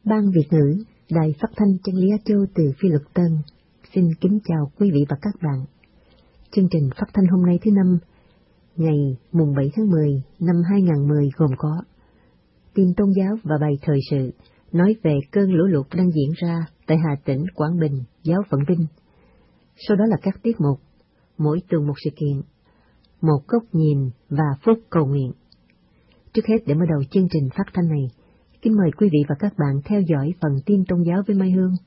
Ban Việt ngữ, Đài Phát thanh Chân lý Á Châu từ Phi Luật Tân, xin kính chào quý vị và các bạn. Chương trình phát thanh hôm nay thứ Năm, ngày mùng 7 tháng 10 năm 2010 gồm có tin tôn giáo và bài thời sự nói về cơn lũ lụt đang diễn ra tại Hà Tĩnh, Quảng Bình, giáo phận Vinh. Sau đó là các tiết mục, mỗi tuần một sự kiện, một góc nhìn và phút cầu nguyện. Trước hết, để mở đầu chương trình phát thanh này, kính mời quý vị và các bạn theo dõi phần tin tôn giáo với Mai Hương.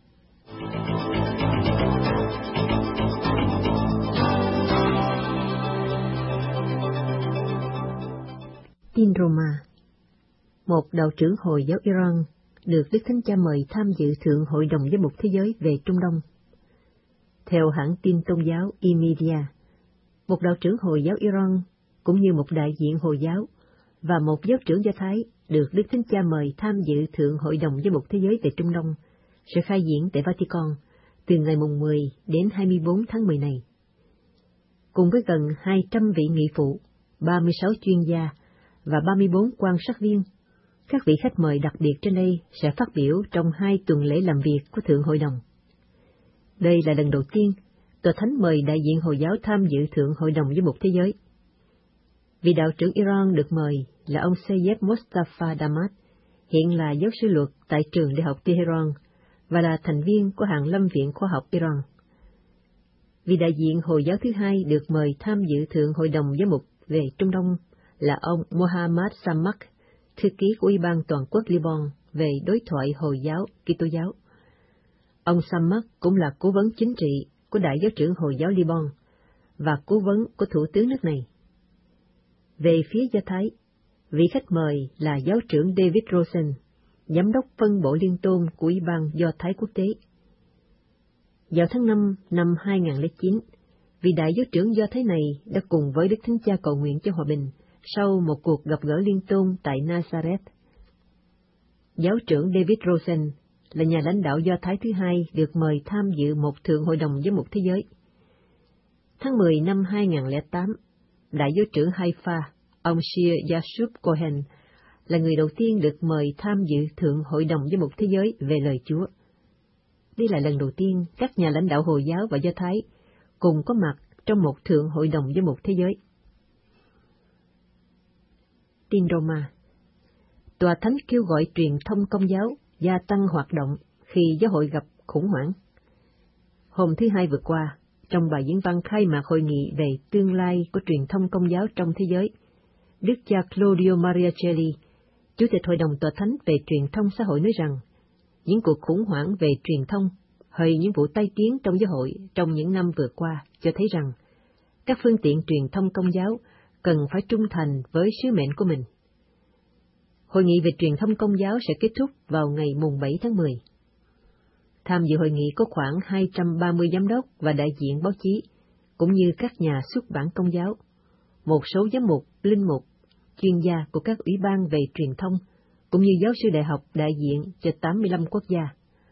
Tin Roma. Một đạo trưởng Hồi giáo Iran được Đức Thánh Cha mời tham dự Thượng Hội đồng Giám mục Thế giới về Trung Đông. Theo hãng tin tôn giáo E-Media, một đạo trưởng Hồi giáo Iran cũng như một đại diện Hồi giáo và một giáo trưởng Do Thái được Đức Thánh Cha mời tham dự Thượng Hội đồng Giám mục Thế giới về Trung Đông sẽ khai diễn tại Vatican từ ngày mùng 10 đến 24 tháng 10 này. Cùng với gần 200 vị nghị phụ, 36 chuyên gia và 34 quan sát viên, các vị khách mời đặc biệt trên đây sẽ phát biểu trong 2 tuần lễ làm việc của Thượng Hội đồng. Đây là lần đầu tiên Tòa Thánh mời đại diện Hồi giáo tham dự Thượng Hội đồng Giám mục Thế giới. Vị đạo trưởng Iran được mời là ông Seyed Mostafa Damat, hiện là giáo sư luật tại trường Đại học Tehran và là thành viên của Hàn Lâm Viện Khoa học Iran. Vị đại diện Hồi giáo thứ hai được mời tham dự Thượng Hội đồng Giám mục về Trung Đông là ông Mohammad Samak, thư ký của Ủy ban Toàn quốc Liban về đối thoại Hồi giáo Kitô giáo. Ông Samak cũng là cố vấn chính trị của Đại giáo trưởng Hồi giáo Liban và cố vấn của Thủ tướng nước này. Về phía Do Thái, vị khách mời là giáo trưởng David Rosen, giám đốc phân bộ liên tôn của Ủy ban Do Thái quốc tế. Vào tháng 5 năm 2009, vị đại giáo trưởng Do Thái này đã cùng với Đức Thánh Cha cầu nguyện cho hòa bình sau một cuộc gặp gỡ liên tôn tại Nazareth. Giáo trưởng David Rosen là nhà lãnh đạo Do Thái thứ hai được mời tham dự một Thượng Hội đồng Giám mục Thế giới. Tháng 10 năm 2008, đại giáo trưởng Haifa, ông Shir Yasub Cohen, là người đầu tiên được mời tham dự Thượng Hội đồng Giám mục Thế giới về lời Chúa. Đây là lần đầu tiên các nhà lãnh đạo Hồi giáo và Do Thái cùng có mặt trong một Thượng Hội đồng Giám mục Thế giới. Tin Roma. Tòa Thánh kêu gọi truyền thông Công giáo gia tăng hoạt động khi giáo hội gặp khủng hoảng. Hôm thứ Hai vừa qua, trong bài diễn văn khai mạc hội nghị về tương lai của truyền thông Công giáo trong thế giới, Đức cha Claudio Mariacelli, Chủ tịch Hội đồng Tòa Thánh về truyền thông xã hội nói rằng, những cuộc khủng hoảng về truyền thông hay những vụ tai tiếng trong giáo hội trong những năm vừa qua cho thấy rằng các phương tiện truyền thông Công giáo cần phải trung thành với sứ mệnh của mình. Hội nghị về truyền thông Công giáo sẽ kết thúc vào ngày mùng 7 tháng 10. Tham dự hội nghị có khoảng 230 giám đốc và đại diện báo chí, cũng như các nhà xuất bản Công giáo, một số giám mục, linh mục, chuyên gia của các ủy ban về truyền thông, cũng như giáo sư đại học đại diện cho 85 quốc gia.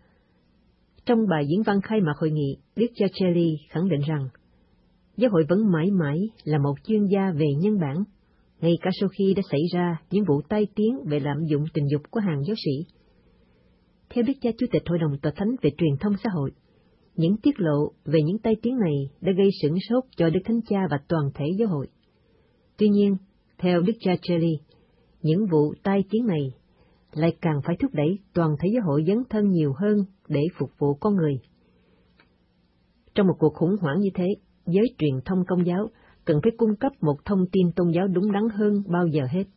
Trong bài diễn văn khai mạc hội nghị, Đức cha Celli khẳng định rằng, giáo hội vẫn mãi mãi là một chuyên gia về nhân bản, ngay cả sau khi đã xảy ra những vụ tai tiếng về lạm dụng tình dục của hàng giáo sĩ. Theo Đức cha Chủ tịch Hội đồng Tòa Thánh về truyền thông xã hội, những tiết lộ về những tai tiếng này đã gây sửng sốt cho Đức Thánh Cha và toàn thể giáo hội. Tuy nhiên, theo Đức cha Celli, những vụ tai tiếng này lại càng phải thúc đẩy toàn thể giáo hội dấn thân nhiều hơn để phục vụ con người. Trong một cuộc khủng hoảng như thế, giới truyền thông Công giáo cần phải cung cấp một thông tin tôn giáo đúng đắn hơn bao giờ hết.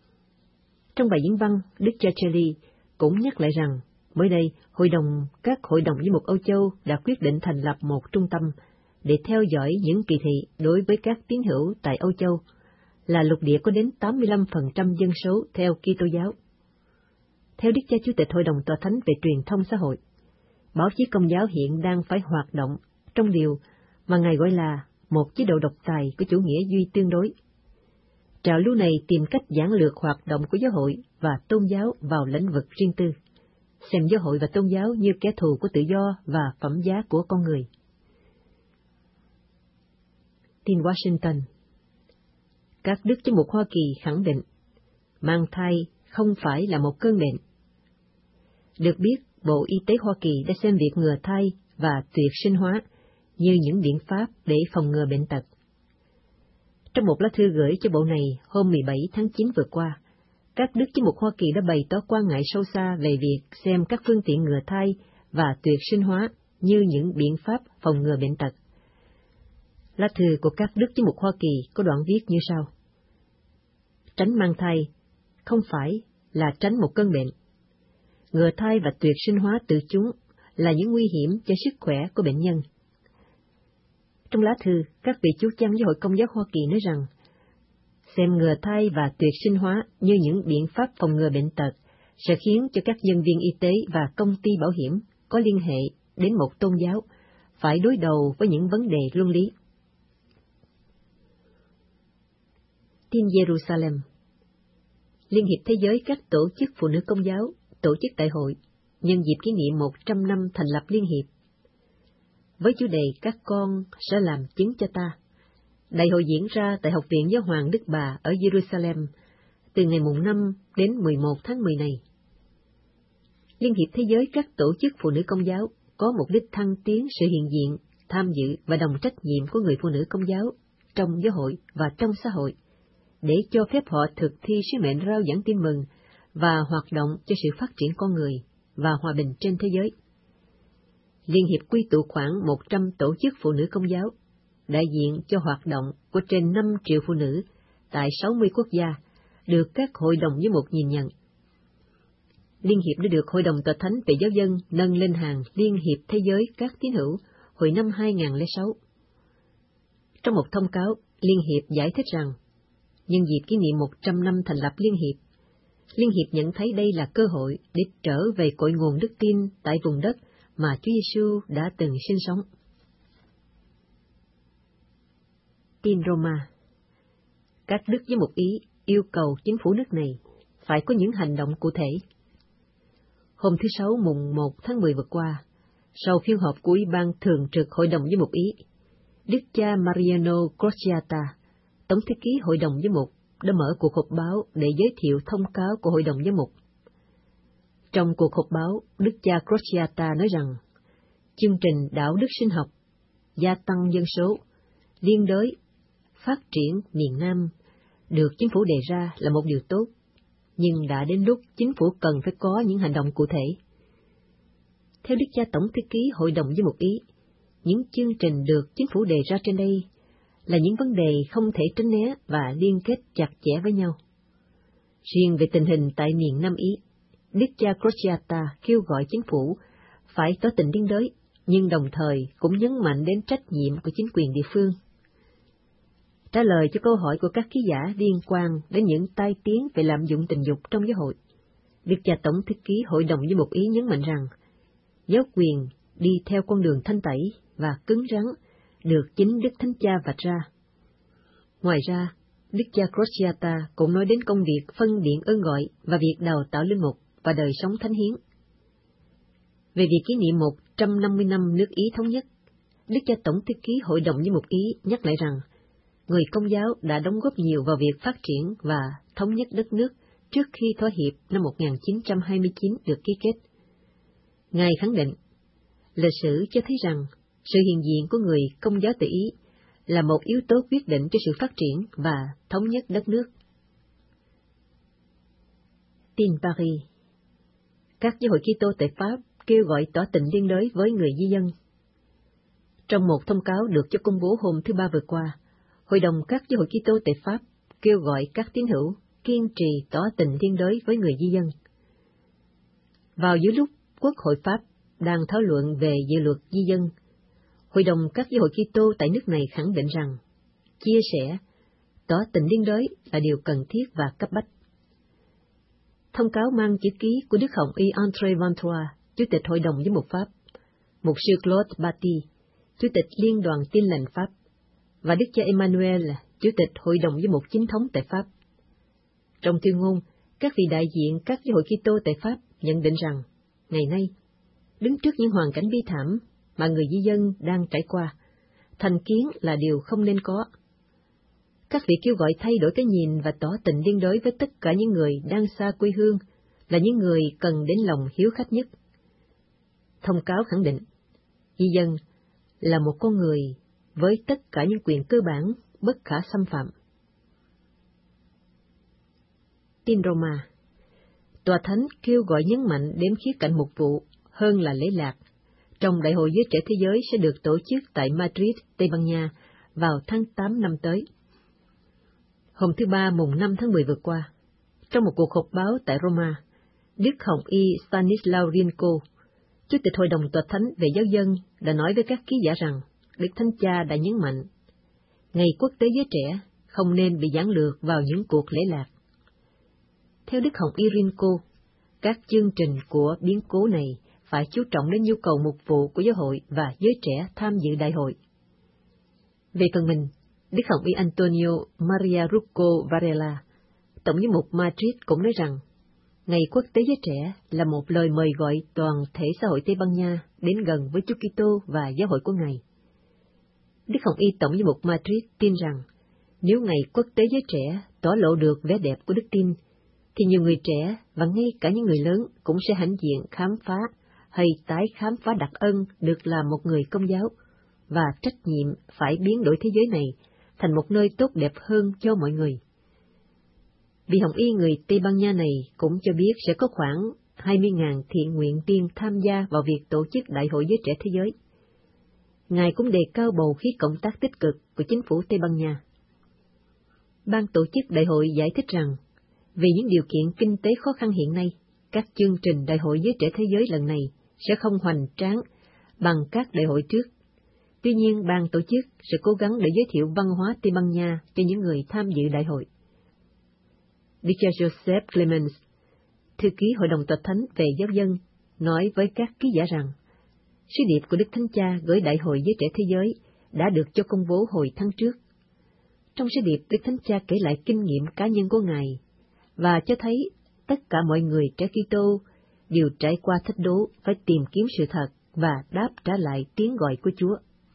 Trong bài diễn văn, Đức cha Celli cũng nhắc lại rằng, mới đây, các hội đồng giám mục Âu Châu đã quyết định thành lập một trung tâm để theo dõi những kỳ thị đối với các tín hữu tại Âu Châu, là lục địa có đến 85% dân số theo Kitô giáo. Theo Đức cha Chủ tịch Hội đồng Tòa Thánh về truyền thông xã hội, báo chí Công giáo hiện đang phải hoạt động trong điều mà Ngài gọi là một chế độ độc tài của chủ nghĩa duy tương đối. Trào lưu này tìm cách giản lược hoạt động của giáo hội và tôn giáo vào lĩnh vực riêng tư, xem giáo hội và tôn giáo như kẻ thù của tự do và phẩm giá của con người. Tin Washington. Các đức giám mục Hoa Kỳ khẳng định, mang thai không phải là một cơn bệnh. Được biết, Bộ Y tế Hoa Kỳ đã xem việc ngừa thai và tuyệt sinh hóa như những biện pháp để phòng ngừa bệnh tật. Trong một lá thư gửi cho bộ này hôm 17 tháng 9 vừa qua, các đức giám mục Hoa Kỳ đã bày tỏ quan ngại sâu xa về việc xem các phương tiện ngừa thai và tuyệt sinh hóa như những biện pháp phòng ngừa bệnh tật. Lá thư của các đức giám mục Hoa Kỳ có đoạn viết như sau: Tránh mang thai không phải là tránh một cơn bệnh. Ngừa thai và tuyệt sinh hóa từ chúng là những nguy hiểm cho sức khỏe của bệnh nhân. Trong lá thư, các vị chú chăn với Hội Công giáo Hoa Kỳ nói rằng, xem ngừa thai và tuyệt sinh hóa như những biện pháp phòng ngừa bệnh tật sẽ khiến cho các nhân viên y tế và công ty bảo hiểm có liên hệ đến một tôn giáo phải đối đầu với những vấn đề luân lý. Tin Jerusalem. Liên hiệp Thế giới các tổ chức phụ nữ Công giáo tổ chức đại hội nhân dịp kỷ niệm 100 năm thành lập Liên hiệp. Với chủ đề Các con sẽ làm chứng cho ta, đại hội diễn ra tại Học viện Giáo hoàng Đức Bà ở Jerusalem từ ngày mùng 5 đến 11 tháng 10 này. Liên hiệp Thế giới các tổ chức phụ nữ Công giáo có mục đích thăng tiến sự hiện diện, tham dự và đồng trách nhiệm của người phụ nữ Công giáo trong giáo hội và trong xã hội, để cho phép họ thực thi sứ mệnh rao giảng tin mừng và hoạt động cho sự phát triển con người và hòa bình trên thế giới. Liên hiệp quy tụ khoảng 100 tổ chức phụ nữ Công giáo, đại diện cho hoạt động của trên 5 triệu phụ nữ tại 60 quốc gia, được các hội đồng giám mục nhìn nhận. Liên hiệp đã được Hội đồng Tòa Thánh về Giáo dân nâng lên hàng Liên hiệp Thế giới các tín hữu hồi năm 2006. Trong một thông cáo, Liên hiệp giải thích rằng, nhân dịp kỷ niệm 100 năm thành lập Liên hiệp nhận thấy đây là cơ hội để trở về cội nguồn đức tin tại vùng đất mà Chúa Giêsu đã từng sinh sống. Tin Roma. Các đức giám mục Ý yêu cầu chính phủ nước này phải có những hành động cụ thể. Hôm thứ Sáu mùng 1 tháng 10 vừa qua, sau phiên họp của Ủy ban Thường trực Hội đồng Giám mục Ý, Đức cha Mariano Crociata, Tổng thư ký Hội đồng Giám mục, đã mở cuộc họp báo để giới thiệu thông cáo của Hội đồng Giám mục. Trong cuộc họp báo, Đức cha Crociata nói rằng, chương trình đạo đức sinh học, gia tăng dân số, liên đới, phát triển miền Nam được chính phủ đề ra là một điều tốt, nhưng đã đến lúc chính phủ cần phải có những hành động cụ thể. Theo Đức cha Tổng thư ký Hội đồng Giám mục Ý, những chương trình được chính phủ đề ra trên đây là những vấn đề không thể tránh né và liên kết chặt chẽ với nhau. Riêng về tình hình tại miền Nam Ý, Đức cha Crociata kêu gọi chính phủ phải tỏ tình liên đới, nhưng đồng thời cũng nhấn mạnh đến trách nhiệm của chính quyền địa phương. Trả lời cho câu hỏi của các ký giả liên quan đến những tai tiếng về lạm dụng tình dục trong giáo hội, Đức cha Tổng thư ký Hội đồng Giám mục Ý nhấn mạnh rằng, giáo quyền đi theo con đường thanh tẩy và cứng rắn được chính Đức Thánh Cha vạch ra. Ngoài ra, Đức cha Crociata cũng nói đến công việc phân biện ơn gọi và việc đào tạo linh mục và đời sống thánh hiến. Về việc kỷ niệm 150 năm nước Ý thống nhất, Đức cha Tổng thư ký Hội đồng Giám mục Ý nhắc lại rằng, người Công giáo đã đóng góp nhiều vào việc phát triển và thống nhất đất nước trước khi thỏa hiệp năm 1929 được ký kết. Ngài khẳng định, lịch sử cho thấy rằng sự hiện diện của người Công giáo tại Ý là một yếu tố quyết định cho sự phát triển và thống nhất đất nước. Tin Paris. Các giáo hội Kitô tại Pháp kêu gọi tỏ tình liên đới với người di dân. Trong một thông cáo được cho công bố hôm thứ Ba vừa qua, Hội đồng các giáo hội Kitô tại Pháp kêu gọi các tín hữu kiên trì tỏ tình liên đới với người di dân. Vào giữa lúc Quốc hội Pháp đang thảo luận về dự luật di dân, Hội đồng các giáo hội Kitô tại nước này khẳng định rằng chia sẻ, tỏ tình liên đới là điều cần thiết và cấp bách. Thông cáo mang chữ ký của Đức Hồng Y André Ventura, Chủ tịch Hội đồng Giám mục Pháp, Mục sư Claude Batty, Chủ tịch Liên đoàn Tin lành Pháp, và Đức cha Emmanuel, Chủ tịch Hội đồng Giám mục Chính thống tại Pháp. Trong tuyên ngôn, các vị đại diện các giáo hội Kitô tại Pháp nhận định rằng, ngày nay, đứng trước những hoàn cảnh bi thảm mà người di dân đang trải qua, thành kiến là điều không nên có. Các vị kêu gọi thay đổi cái nhìn và tỏ tình liên đới với tất cả những người đang xa quê hương, là những người cần đến lòng hiếu khách nhất. Thông cáo khẳng định, di dân là một con người với tất cả những quyền cơ bản bất khả xâm phạm. Tin Roma, Tòa Thánh kêu gọi nhấn mạnh đến khía cạnh mục vụ hơn là lễ lạc, trong Đại hội Giới Trẻ Thế Giới sẽ được tổ chức tại Madrid, Tây Ban Nha vào tháng 8 năm tới. Hôm thứ Ba mùng 5 tháng 10 vừa qua, trong một cuộc họp báo tại Roma, Đức Hồng Y Stanislaw Rinko, Chủ tịch Hội đồng Tòa Thánh về Giáo dân, đã nói với các ký giả rằng Đức Thánh Cha đã nhấn mạnh, Ngày Quốc tế Giới Trẻ không nên bị giản lược vào những cuộc lễ lạc. Theo Đức Hồng Y Rinko, các chương trình của biến cố này phải chú trọng đến nhu cầu mục vụ của giáo hội và giới trẻ tham dự đại hội. Về phần mình, Đức Hồng Y Antonio Maria Rocco Varela, Tổng giám mục Madrid cũng nói rằng, Ngày Quốc tế Giới Trẻ là một lời mời gọi toàn thể xã hội Tây Ban Nha đến gần với Chúa Kitô và giáo hội của Ngài. Đức Hồng Y Tổng giám mục Madrid tin rằng, nếu Ngày Quốc tế Giới Trẻ tỏ lộ được vẻ đẹp của đức tin, thì nhiều người trẻ và ngay cả những người lớn cũng sẽ hãnh diện khám phá hay tái khám phá đặc ân được làm một người Công giáo, và trách nhiệm phải biến đổi thế giới này thành một nơi tốt đẹp hơn cho mọi người. Vị Hồng Y người Tây Ban Nha này cũng cho biết sẽ có khoảng 20.000 thiện nguyện viên tham gia vào việc tổ chức Đại hội Giới Trẻ Thế Giới. Ngài cũng đề cao bầu khí cộng tác tích cực của chính phủ Tây Ban Nha. Ban tổ chức đại hội giải thích rằng, vì những điều kiện kinh tế khó khăn hiện nay, các chương trình Đại hội Giới Trẻ Thế Giới lần này sẽ không hoành tráng bằng các đại hội trước. Tuy nhiên, ban tổ chức sẽ cố gắng để giới thiệu văn hóa Tây Ban Nha cho những người tham dự đại hội. Đức cha Joseph Clemens, thư ký Hội đồng Tòa Thánh về Giáo dân, nói với các ký giả rằng, sứ điệp của Đức Thánh Cha gửi Đại hội Giới Trẻ Thế Giới đã được cho công bố hồi tháng trước. Trong sứ điệp, Đức Thánh Cha kể lại kinh nghiệm cá nhân của Ngài và cho thấy tất cả mọi người trẻ Kitô đều trải qua thách đố phải tìm kiếm sự thật và đáp trả lại tiếng gọi của Chúa.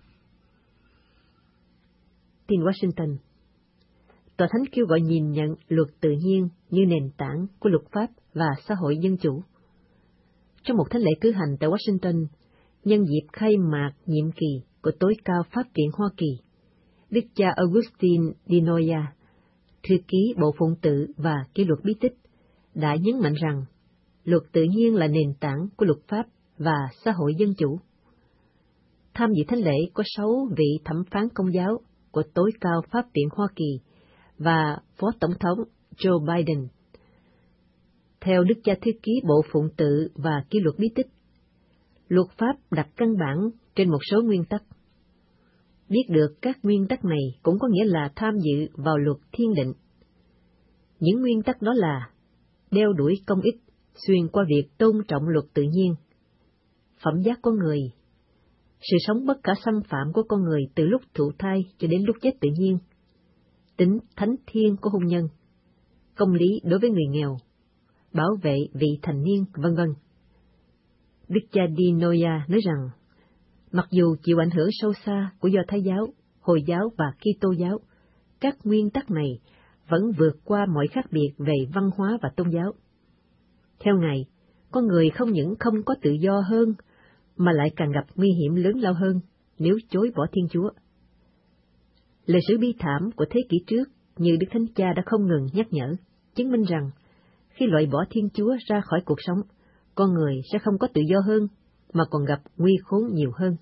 Tin Washington, Tòa Thánh kêu gọi nhìn nhận luật tự nhiên như nền tảng của luật pháp và xã hội dân chủ. Trong một thánh lễ cử hành tại Washington, nhân dịp khai mạc nhiệm kỳ của tối cao Pháp viện Hoa Kỳ, Đức cha Augustine Di Noia, thư ký Bộ Phụng tự và Kỷ luật bí tích, đã nhấn mạnh rằng luật tự nhiên là nền tảng của luật pháp và xã hội dân chủ. Tham dự thánh lễ có 6 vị thẩm phán công giáo của tối cao Pháp viện Hoa Kỳ và Phó Tổng thống Joe Biden. Theo Đức cha thư ký Bộ Phụng tự và Kỷ luật bí tích, luật pháp đặt căn bản trên một số nguyên tắc. Biết được các nguyên tắc này cũng có nghĩa là tham dự vào luật thiên định. Những nguyên tắc đó là đeo đuổi công ích xuyên qua việc tôn trọng luật tự nhiên, phẩm giác con người, sự sống bất khả xâm phạm của con người từ lúc thụ thai cho đến lúc chết tự nhiên, tính thánh thiêng của hôn nhân, công lý đối với người nghèo, bảo vệ vị thành niên, vân vân. Đức cha Di Noia nói rằng, mặc dù chịu ảnh hưởng sâu xa của Do Thái giáo, Hồi giáo và Kitô giáo, các nguyên tắc này vẫn vượt qua mọi khác biệt về văn hóa và tôn giáo. Theo Ngài, con người không những không có tự do hơn, mà lại càng gặp nguy hiểm lớn lao hơn nếu chối bỏ Thiên Chúa. Lịch sử bi thảm của thế kỷ trước, như Đức Thánh Cha đã không ngừng nhắc nhở, chứng minh rằng khi loại bỏ Thiên Chúa ra khỏi cuộc sống, con người sẽ không có tự do hơn, mà còn gặp nguy khốn nhiều hơn.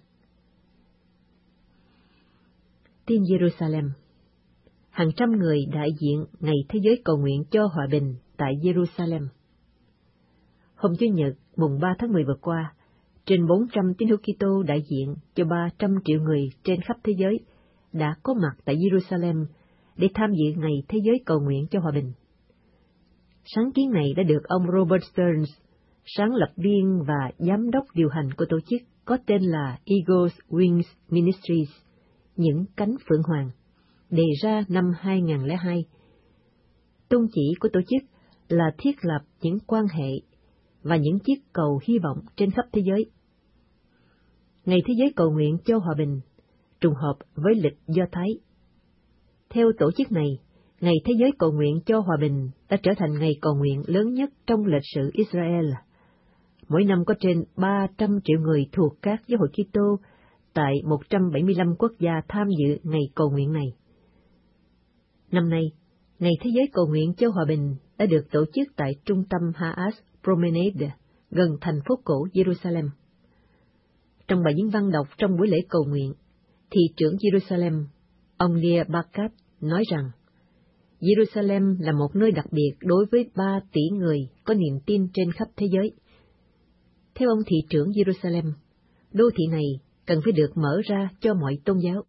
Tin Jerusalem, hàng trăm người đại diện Ngày Thế giới cầu nguyện cho hòa bình tại Jerusalem. Hôm Chủ nhật, mùng 3 tháng 10 vừa qua, trên 400 tín hữu Kitô đại diện cho 300 triệu người trên khắp thế giới đã có mặt tại Jerusalem để tham dự Ngày Thế giới cầu nguyện cho hòa bình. Sáng kiến này đã được ông Robert Stearns, sáng lập viên và giám đốc điều hành của tổ chức có tên là Eagles Wings Ministries, những cánh phượng hoàng, đề ra năm 2002. Tôn chỉ của tổ chức là thiết lập những quan hệ và những chiếc cầu hy vọng trên khắp thế giới. Ngày Thế giới cầu nguyện cho hòa bình trùng hợp với lịch Do Thái. Theo tổ chức này, Ngày Thế giới cầu nguyện cho hòa bình đã trở thành ngày cầu nguyện lớn nhất trong lịch sử Israel. Mỗi năm có trên 300 triệu người thuộc các giáo hội Kitô tại 175 quốc gia tham dự ngày cầu nguyện này. Năm nay, Ngày Thế giới cầu nguyện cho hòa bình đã được tổ chức tại trung tâm Haas Promenade, gần thành phố cổ Jerusalem. Trong bài diễn văn đọc trong buổi lễ cầu nguyện, thị trưởng Jerusalem, ông Nir Barkat, nói rằng, Jerusalem là một nơi đặc biệt đối với 3 tỷ người có niềm tin trên khắp thế giới. Theo ông thị trưởng Jerusalem, đô thị này cần phải được mở ra cho mọi tôn giáo.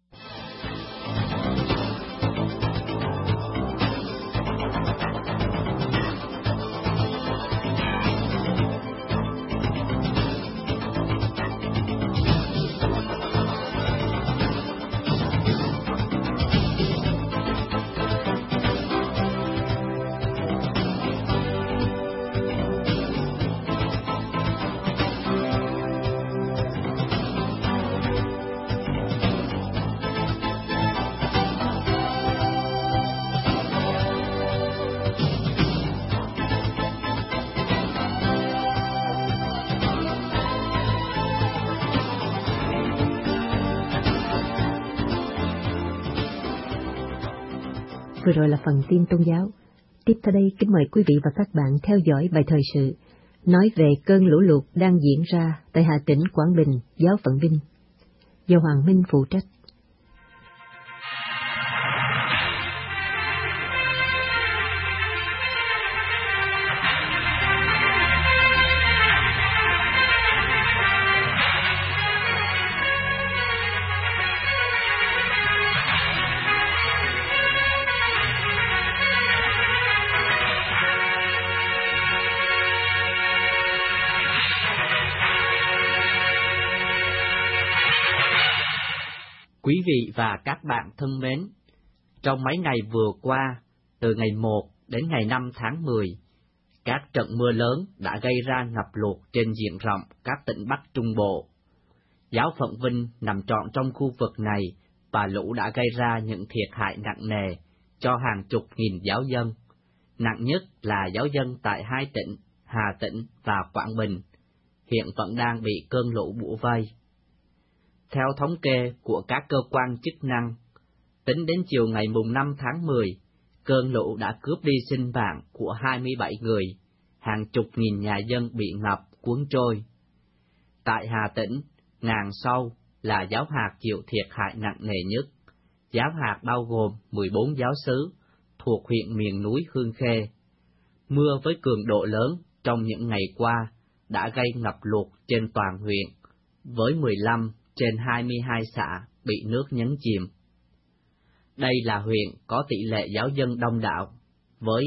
Vừa rồi là phần tin tôn giáo. Tiếp theo đây, kính mời quý vị và các bạn theo dõi bài thời sự nói về cơn lũ lụt đang diễn ra tại Hà Tĩnh, Quảng Bình, Giáo phận Vinh, do Hoàng Minh phụ trách. Quý vị và các bạn thân mến, trong mấy ngày vừa qua, từ ngày 1 đến ngày 5 tháng 10, các trận mưa lớn đã gây ra ngập lụt trên diện rộng các tỉnh Bắc Trung Bộ. Giáo phận Vinh nằm trọn trong khu vực này và lũ đã gây ra những thiệt hại nặng nề cho hàng chục nghìn giáo dân. Nặng nhất là giáo dân tại 2 tỉnh Hà Tĩnh và Quảng Bình, hiện vẫn đang bị cơn lũ bủa vây. Theo thống kê của các cơ quan chức năng, tính đến chiều ngày mùng 5 tháng 10, cơn lũ đã cướp đi sinh mạng của 27 người, hàng chục nghìn nhà dân bị ngập, cuốn trôi. Tại Hà Tĩnh, Ngàn Sâu là giáo hạt chịu thiệt hại nặng nề nhất. Giáo hạt bao gồm 14 giáo xứ thuộc huyện miền núi Hương Khê. Mưa với cường độ lớn trong những ngày qua đã gây ngập lụt trên toàn huyện, với 15 trên 22 xã bị nước nhấn chìm. Đây là huyện có tỷ lệ giáo dân đông đảo, với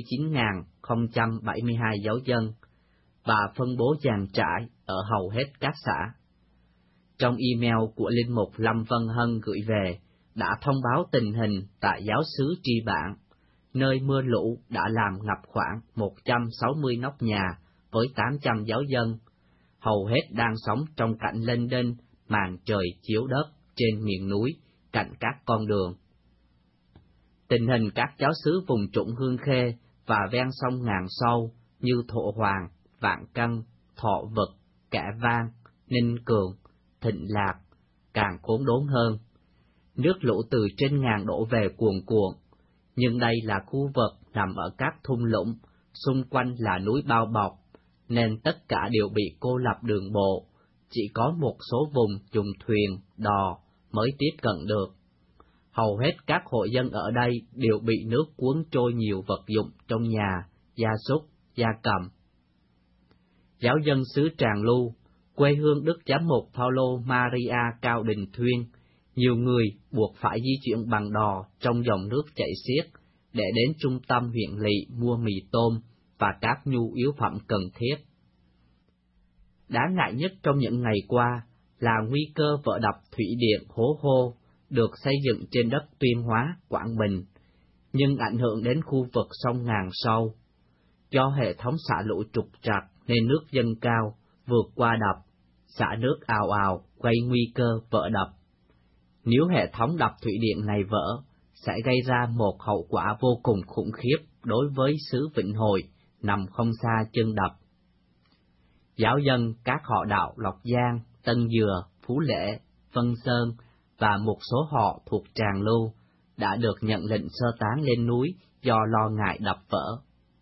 29.072 giáo dân, và phân bố dàn trải ở hầu hết các xã. Trong email của Linh mục Lâm Vân Hân gửi về, đã thông báo tình hình tại giáo xứ Tri Bản, nơi mưa lũ đã làm ngập khoảng 160 nóc nhà với 800 giáo dân, hầu hết đang sống trong cảnh lênh đênh màn trời chiếu đất trên miền núi, cạnh các con đường. Tình hình các giáo xứ vùng trũng Hương Khê và ven sông Ngàn Sâu như Thọ Hoàng, Vạn Căn, Thọ Vực, Kẻ Vang, Ninh Cường, Thịnh Lạc càng khốn đốn hơn. Nước lũ từ trên ngàn đổ về cuồn cuộn, nhưng đây là khu vực nằm ở các thung lũng, xung quanh là núi bao bọc, nên tất cả đều bị cô lập đường bộ. Chỉ có một số vùng dùng thuyền, đò mới tiếp cận được. Hầu hết các hộ dân ở đây đều bị nước cuốn trôi nhiều vật dụng trong nhà, gia súc, gia cầm. Giáo dân xứ Tràng Lưu, quê hương Đức Giám mục Paulo Maria Cao Đình Thuyên, nhiều người buộc phải di chuyển bằng đò trong dòng nước chảy xiết để đến trung tâm huyện lỵ mua mì tôm và các nhu yếu phẩm cần thiết. Đáng ngại nhất trong những ngày qua là nguy cơ vỡ đập thủy điện Hố Hô được xây dựng trên đất Tuyên Hóa, Quảng Bình, nhưng ảnh hưởng đến khu vực sông Ngàn Sâu. Do hệ thống xả lũ trục trặc nên nước dâng cao, vượt qua đập, xả nước ào ào gây nguy cơ vỡ đập. Nếu hệ thống đập thủy điện này vỡ, sẽ gây ra một hậu quả vô cùng khủng khiếp đối với xứ Vĩnh Hồi, nằm không xa chân đập. Giáo dân các họ đạo Lộc Giang, Tân Dừa, Phú Lễ, Vân Sơn và một số họ thuộc Tràng Lưu đã được nhận lệnh sơ tán lên núi do lo ngại đập vỡ.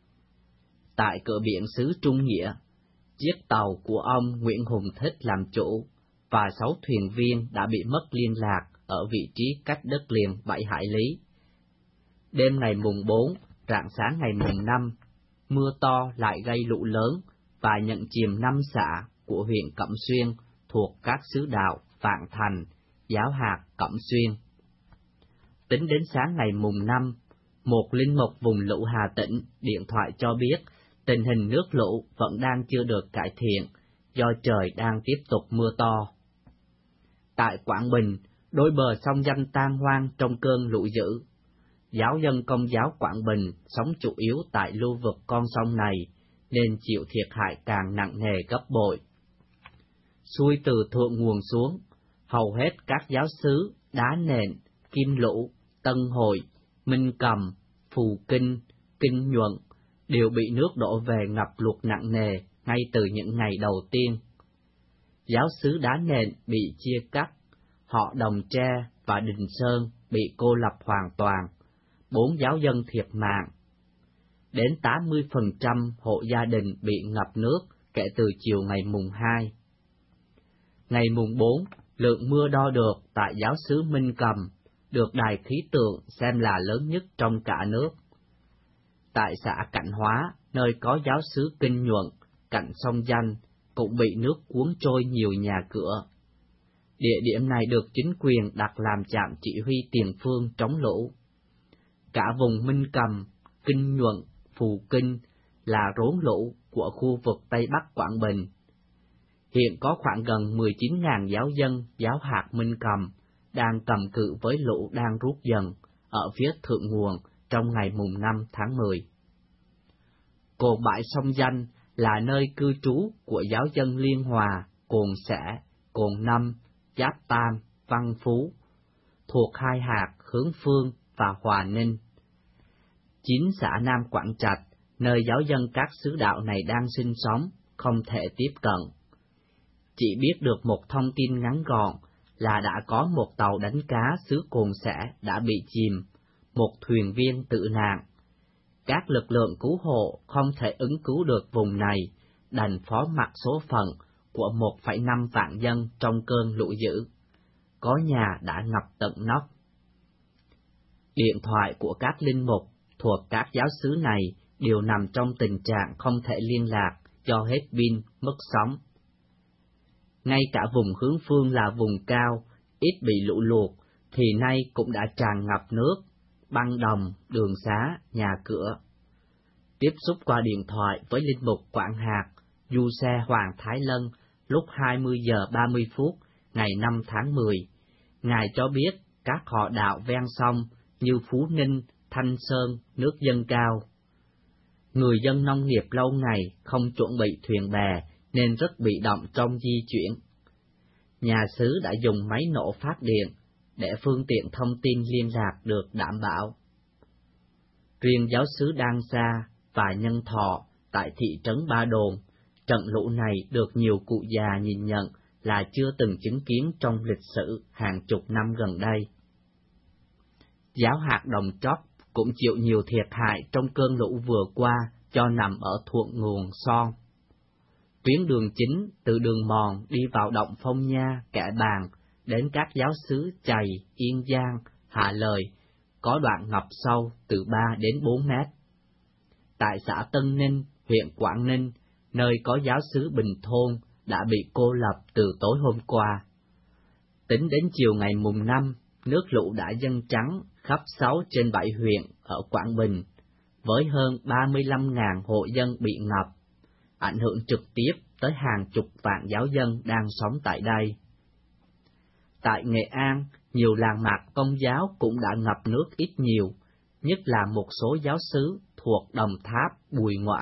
Tại cửa biển xứ Trung Nghĩa, chiếc tàu của ông Nguyễn Hùng Thích làm chủ và 6 thuyền viên đã bị mất liên lạc ở vị trí cách đất liền 7 hải lý. Đêm ngày mùng 4, rạng sáng ngày mùng 5, mưa to lại gây lũ lớn và nhận chìm 5 xã của huyện Cẩm Xuyên thuộc các xứ đạo Vạn Thành, Giáo Hạt, Cẩm Xuyên. Tính đến sáng ngày mùng 5, một linh mục vùng lũ Hà Tĩnh điện thoại cho biết tình hình nước lũ vẫn đang chưa được cải thiện do trời đang tiếp tục mưa to. Tại Quảng Bình, đôi bờ sông Danh tan hoang trong cơn lũ dữ. Giáo dân Công giáo Quảng Bình sống chủ yếu tại lưu vực con sông này nên chịu thiệt hại càng nặng nề gấp bội. Xuôi từ thượng nguồn xuống, hầu hết các giáo xứ Đá Nện, Kim Lũ, Tân Hội, Minh Cầm, Phù Kinh, Kinh Nhuận đều bị nước đổ về ngập lụt nặng nề ngay từ những ngày đầu tiên. Giáo xứ Đá Nện bị chia cắt, họ Đồng Tre và Đình Sơn bị cô lập hoàn toàn, 4 giáo dân thiệt mạng. Đến 80% hộ gia đình bị ngập nước kể từ chiều ngày mùng 2. Ngày mùng 4, lượng mưa đo được tại giáo xứ Minh Cầm được đài khí tượng xem là lớn nhất trong cả nước. Tại xã Cảnh Hóa, nơi có giáo xứ Kinh Nhuận, cạnh sông Danh, cũng bị nước cuốn trôi nhiều nhà cửa. Địa điểm này được chính quyền đặt làm trạm chỉ huy tiền phương chống lũ. Cả vùng Minh Cầm, Kinh Nhuận, Phù Kinh là rốn lũ của khu vực Tây Bắc Quảng Bình. Hiện có khoảng gần 19.000 giáo dân giáo hạt Minh Cầm đang cầm cự với lũ đang rút dần ở phía thượng nguồn trong ngày mùng 5 tháng 10. Cồn bãi sông Danh là nơi cư trú của giáo dân Liên Hòa, Cồn Sẻ, Cồn Năm, Giáp Tam, Văn Phú, thuộc 2 hạt Hướng Phương và Hòa Ninh. 9 xã Nam Quảng Trạch, nơi giáo dân các xứ đạo này đang sinh sống, không thể tiếp cận. Chỉ biết được một thông tin ngắn gọn là đã có một tàu đánh cá xứ Cồn Sẻ đã bị chìm, một thuyền viên tự nạn. Các lực lượng cứu hộ không thể ứng cứu được vùng này, đành phó mặc số phận của 1,5 vạn dân trong cơn lũ dữ. Có nhà đã ngập tận nóc. Điện thoại của các linh mục thuộc các giáo xứ này đều nằm trong tình trạng không thể liên lạc do hết pin, mất sóng. Ngay cả vùng Hướng Phương là vùng cao, ít bị lũ lụt, thì nay cũng đã tràn ngập nước, băng đồng, đường xá, nhà cửa. Tiếp xúc qua điện thoại với linh mục Quảng Hạt, du xe Hoàng Thái Lân lúc 20 giờ 30 phút ngày 5 tháng 10, Ngài cho biết các họ đạo ven sông như Phú Ninh, Thanh Sơn, nước dâng cao. Người dân nông nghiệp lâu ngày không chuẩn bị thuyền bè nên rất bị động trong di chuyển. Nhà xứ đã dùng máy nổ phát điện để phương tiện thông tin liên lạc được đảm bảo. Riêng giáo xứ Đan Sa và Nhân Thọ tại thị trấn Ba Đồn, trận lũ này được nhiều cụ già nhìn nhận là chưa từng chứng kiến trong lịch sử hàng chục năm gần đây. Giáo hạt Đồng Chót cũng chịu nhiều thiệt hại trong cơn lũ vừa qua do nằm ở thượng nguồn Son. Tuyến đường chính từ đường mòn đi vào động Phong Nha, Kẻ Bàng đến các giáo xứ Chày, Yên Giang, Hạ Lời có đoạn ngập sâu từ 3 đến 4 mét. Tại xã Tân Ninh, huyện Quảng Ninh, nơi có giáo xứ Bình Thôn đã bị cô lập từ tối hôm qua. Tính đến chiều ngày mùng 5, nước lũ đã dâng trắng khắp 6 trên 7 huyện ở Quảng Bình, với hơn 35.000 hộ dân bị ngập, ảnh hưởng trực tiếp tới hàng chục vạn giáo dân đang sống tại đây. Tại Nghệ An, nhiều làng mạc Công giáo cũng đã ngập nước ít nhiều, nhất là một số giáo xứ thuộc Đồng Tháp, Bùi Ngoã.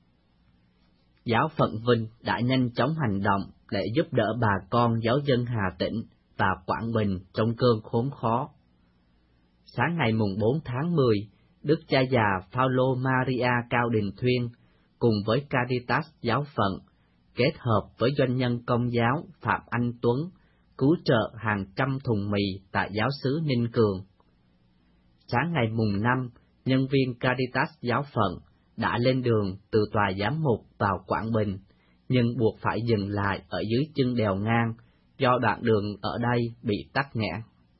Giáo phận Vinh đã nhanh chóng hành động để giúp đỡ bà con giáo dân Hà Tĩnh và Quảng Bình trong cơn khốn khó. Sáng ngày mùng 4 tháng 10, Đức cha già Phaolô Maria Cao Đình Thuyên cùng với Caritas giáo phận kết hợp với doanh nhân Công giáo Phạm Anh Tuấn cứu trợ hàng trăm thùng mì tại giáo xứ Ninh Cường. Sáng ngày mùng 5, nhân viên Caritas giáo phận đã lên đường từ tòa giám mục vào Quảng Bình, nhưng buộc phải dừng lại ở dưới chân đèo ngang do đoạn đường ở đây bị tắc nghẽn.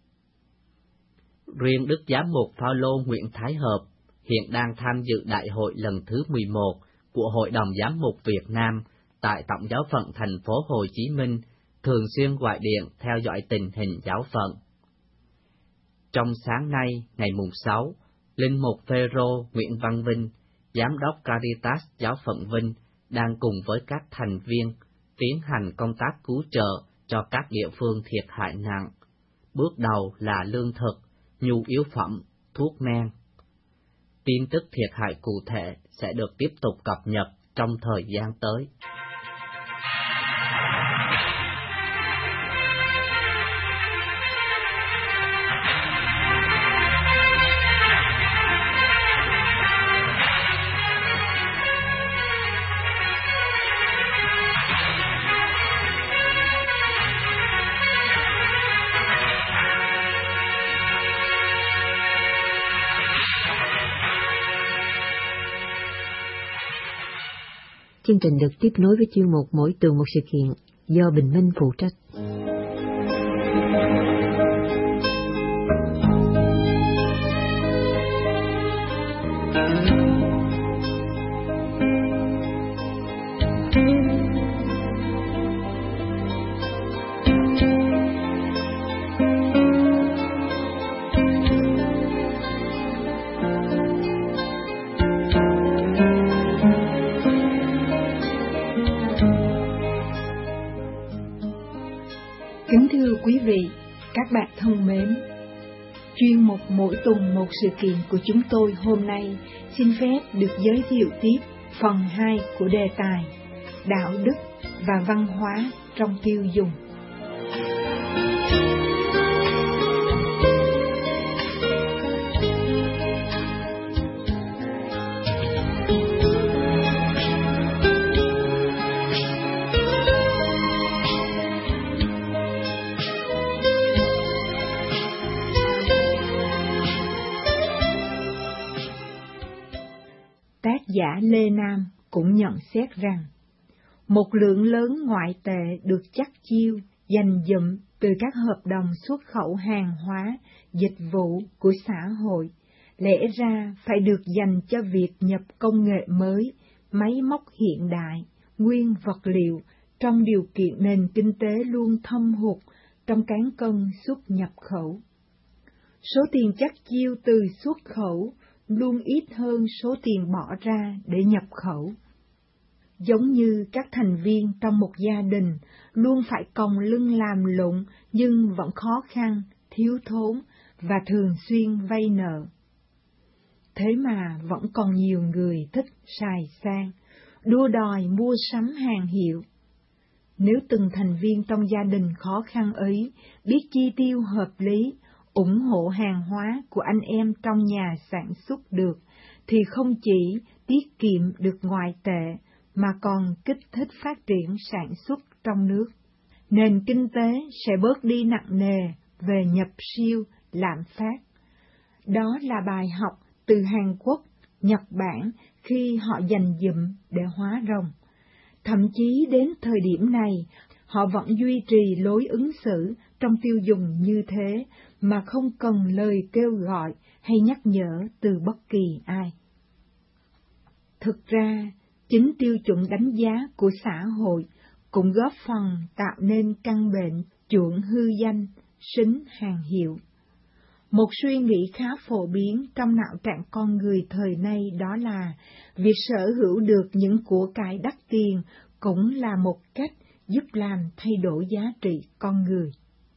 Riêng Đức Giám mục Phaolô Nguyễn Thái Hợp hiện đang tham dự đại hội lần thứ 11 của Hội đồng Giám mục Việt Nam tại Tổng giáo phận thành phố Hồ Chí Minh, thường xuyên gọi điện theo dõi tình hình giáo phận. Trong sáng nay, ngày mùng 6, Linh mục Phêrô Nguyễn Văn Vinh, Giám đốc Caritas giáo phận Vinh, đang cùng với các thành viên tiến hành công tác cứu trợ cho các địa phương thiệt hại nặng. Bước đầu là lương thực, nhu yếu phẩm, thuốc men. Tin tức thiệt hại cụ thể sẽ được tiếp tục cập nhật trong thời gian tới. Chương trình được tiếp nối với chuyên mục Mỗi tuần một sự kiện do Bình Minh phụ trách. Kính thưa quý vị, các bạn thân mến, chuyên mục Mỗi tuần một sự kiện của chúng tôi hôm nay xin phép được giới thiệu tiếp phần 2 của đề tài Đạo đức và văn hóa trong tiêu dùng. Tác giả Lê Nam cũng nhận xét rằng, một lượng lớn ngoại tệ được chắt chiu dành dụm từ các hợp đồng xuất khẩu hàng hóa, dịch vụ của xã hội, lẽ ra phải được dành cho việc nhập công nghệ mới, máy móc hiện đại, nguyên vật liệu, trong điều kiện nền kinh tế luôn thâm hụt trong cán cân xuất nhập khẩu. Số tiền chắt chiu từ xuất khẩu luôn ít hơn số tiền bỏ ra để nhập khẩu. Giống như các thành viên trong một gia đình luôn phải còng lưng làm lụng nhưng vẫn khó khăn, thiếu thốn và thường xuyên vay nợ. Thế mà vẫn còn nhiều người thích xài sang, đua đòi mua sắm hàng hiệu. Nếu từng thành viên trong gia đình khó khăn ấy biết chi tiêu hợp lý, ủng hộ hàng hóa của anh em trong nhà sản xuất được, thì không chỉ tiết kiệm được ngoại tệ, mà còn kích thích phát triển sản xuất trong nước. Nền kinh tế sẽ bớt đi nặng nề về nhập siêu, lạm phát. Đó là bài học từ Hàn Quốc, Nhật Bản khi họ dành dụm để hóa rồng. Thậm chí đến thời điểm này, họ vẫn duy trì lối ứng xử trong tiêu dùng như thế mà không cần lời kêu gọi hay nhắc nhở từ bất kỳ ai. Thực ra, chính tiêu chuẩn đánh giá của xã hội cũng góp phần tạo nên căn bệnh chuộng hư danh, xính hàng hiệu. Một suy nghĩ khá phổ biến trong não trạng con người thời nay đó là việc sở hữu được những của cải đắt tiền cũng là một cách giúp làm thay đổi giá trị con người.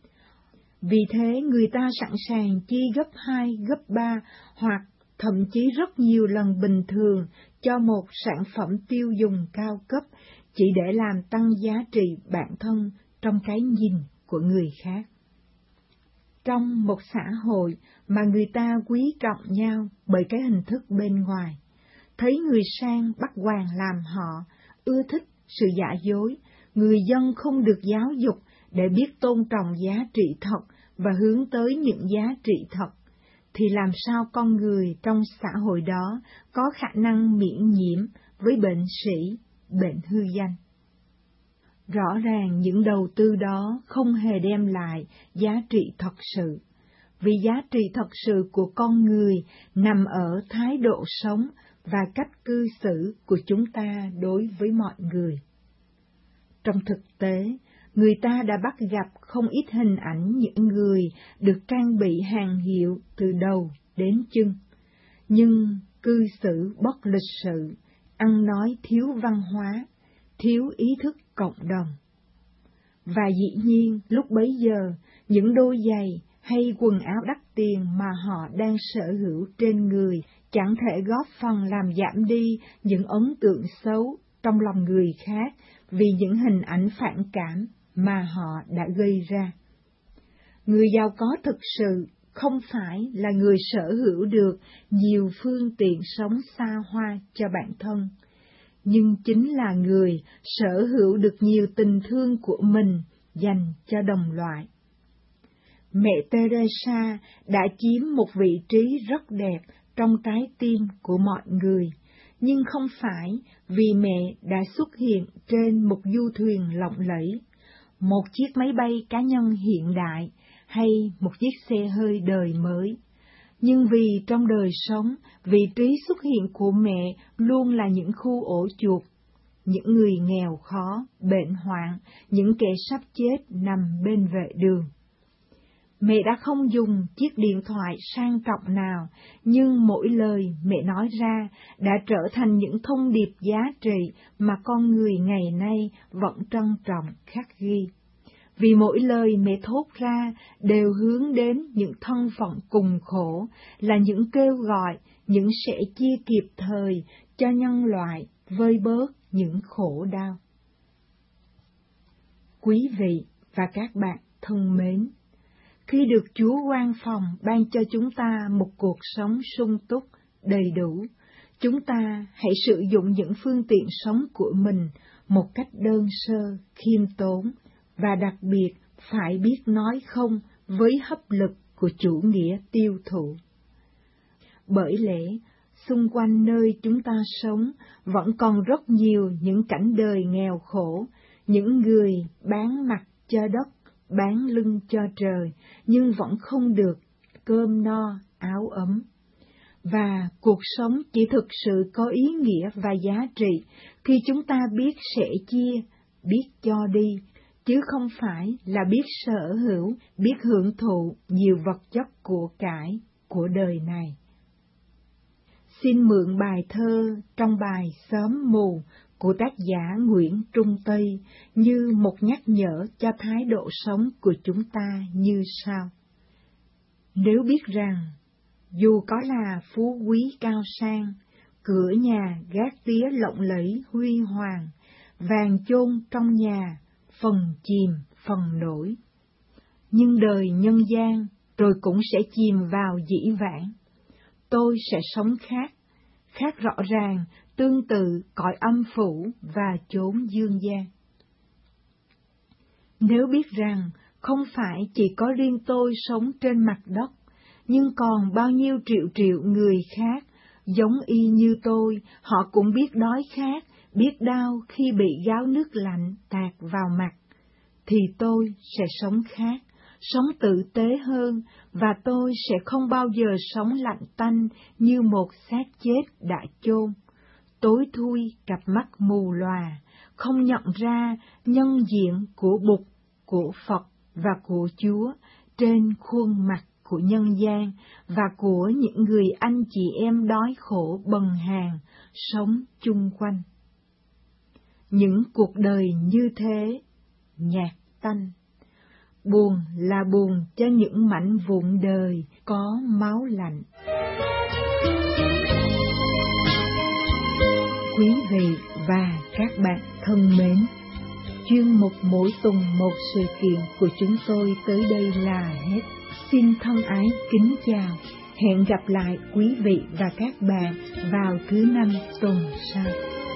Vì thế người ta sẵn sàng chi gấp 2, gấp 3 hoặc thậm chí rất nhiều lần bình thường cho một sản phẩm tiêu dùng cao cấp chỉ để làm tăng giá trị bản thân trong cái nhìn của người khác. trong một xã hội mà người ta quý trọng nhau bởi cái hình thức bên ngoài, thấy người sang bắt hoàng làm họ, ưa thích sự giả dối, người dân không được giáo dục để biết tôn trọng giá trị thật và hướng tới những giá trị thật, thì làm sao con người trong xã hội đó có khả năng miễn nhiễm với bệnh sĩ, bệnh hư danh? Rõ ràng những đầu tư đó không hề đem lại giá trị thật sự, vì giá trị thật sự của con người nằm ở thái độ sống và cách cư xử của chúng ta đối với mọi người. Trong thực tế, người ta đã bắt gặp không ít hình ảnh những người được trang bị hàng hiệu từ đầu đến chân, nhưng cư xử bất lịch sự, ăn nói thiếu văn hóa, thiếu ý thức cộng đồng. Và dĩ nhiên, lúc bấy giờ, những đôi giày hay quần áo đắt tiền mà họ đang sở hữu trên người chẳng thể góp phần làm giảm đi những ấn tượng xấu trong lòng người khác vì những hình ảnh phản cảm mà họ đã gây ra. Người giàu có thực sự không phải là người sở hữu được nhiều phương tiện sống xa hoa cho bản thân, nhưng chính là người sở hữu được nhiều tình thương của mình dành cho đồng loại. Mẹ Teresa đã chiếm một vị trí rất đẹp trong trái tim của mọi người, nhưng không phải vì mẹ đã xuất hiện trên một du thuyền lộng lẫy, một chiếc máy bay cá nhân hiện đại hay một chiếc xe hơi đời mới, nhưng vì trong đời sống, vị trí xuất hiện của mẹ luôn là những khu ổ chuột, những người nghèo khó, bệnh hoạn, những kẻ sắp chết nằm bên vệ đường. Mẹ đã không dùng chiếc điện thoại sang trọng nào, nhưng mỗi lời mẹ nói ra đã trở thành những thông điệp giá trị mà con người ngày nay vẫn trân trọng khắc ghi. Vì mỗi lời mẹ thốt ra đều hướng đến những thân phận cùng khổ, là những kêu gọi, những sẻ chia kịp thời cho nhân loại vơi bớt những khổ đau. Quý vị và các bạn thân mến, khi được Chúa quan phòng ban cho chúng ta một cuộc sống sung túc, đầy đủ, chúng ta hãy sử dụng những phương tiện sống của mình một cách đơn sơ, khiêm tốn, và đặc biệt phải biết nói không với hấp lực của chủ nghĩa tiêu thụ. Bởi lẽ, xung quanh nơi chúng ta sống vẫn còn rất nhiều những cảnh đời nghèo khổ, những người bán mặt cho đất, bán lưng cho trời, nhưng vẫn không được cơm no, áo ấm. Và cuộc sống chỉ thực sự có ý nghĩa và giá trị khi chúng ta biết sẻ chia, biết cho đi, chứ không phải là biết sở hữu, biết hưởng thụ nhiều vật chất của cải của đời này. Xin mượn bài thơ trong bài Xóm Mù của tác giả Nguyễn Trung Tây như một nhắc nhở cho thái độ sống của chúng ta như sau. Nếu biết rằng, dù có là phú quý cao sang, cửa nhà gác tía lộng lẫy huy hoàng, vàng chôn trong nhà, phần chìm phần nổi, nhưng đời nhân gian rồi cũng sẽ chìm vào dĩ vãng. Tôi sẽ sống khác, khác rõ ràng, tương tự cõi âm phủ và chốn dương gian. Nếu biết rằng không phải chỉ có riêng tôi sống trên mặt đất, nhưng còn bao nhiêu triệu triệu người khác, giống y như tôi, họ cũng biết đói khát, biết đau khi bị gáo nước lạnh tạt vào mặt, thì tôi sẽ sống khác, sống tử tế hơn, và tôi sẽ không bao giờ sống lạnh tanh như một xác chết đã chôn, tối thui cặp mắt mù lòa, không nhận ra nhân diện của Bụt, của Phật và của Chúa trên khuôn mặt của nhân gian và của những người anh chị em đói khổ bần hàn sống chung quanh. Những cuộc đời như thế, nhạt tanh. Buồn là buồn cho những mảnh vụn đời có máu lạnh. Quý vị và các bạn thân mến, chuyên mục Mỗi tuần một sự kiện của chúng tôi tới đây là hết. xin thân ái kính chào. Hẹn gặp lại quý vị và các bạn vào thứ Năm tuần sau.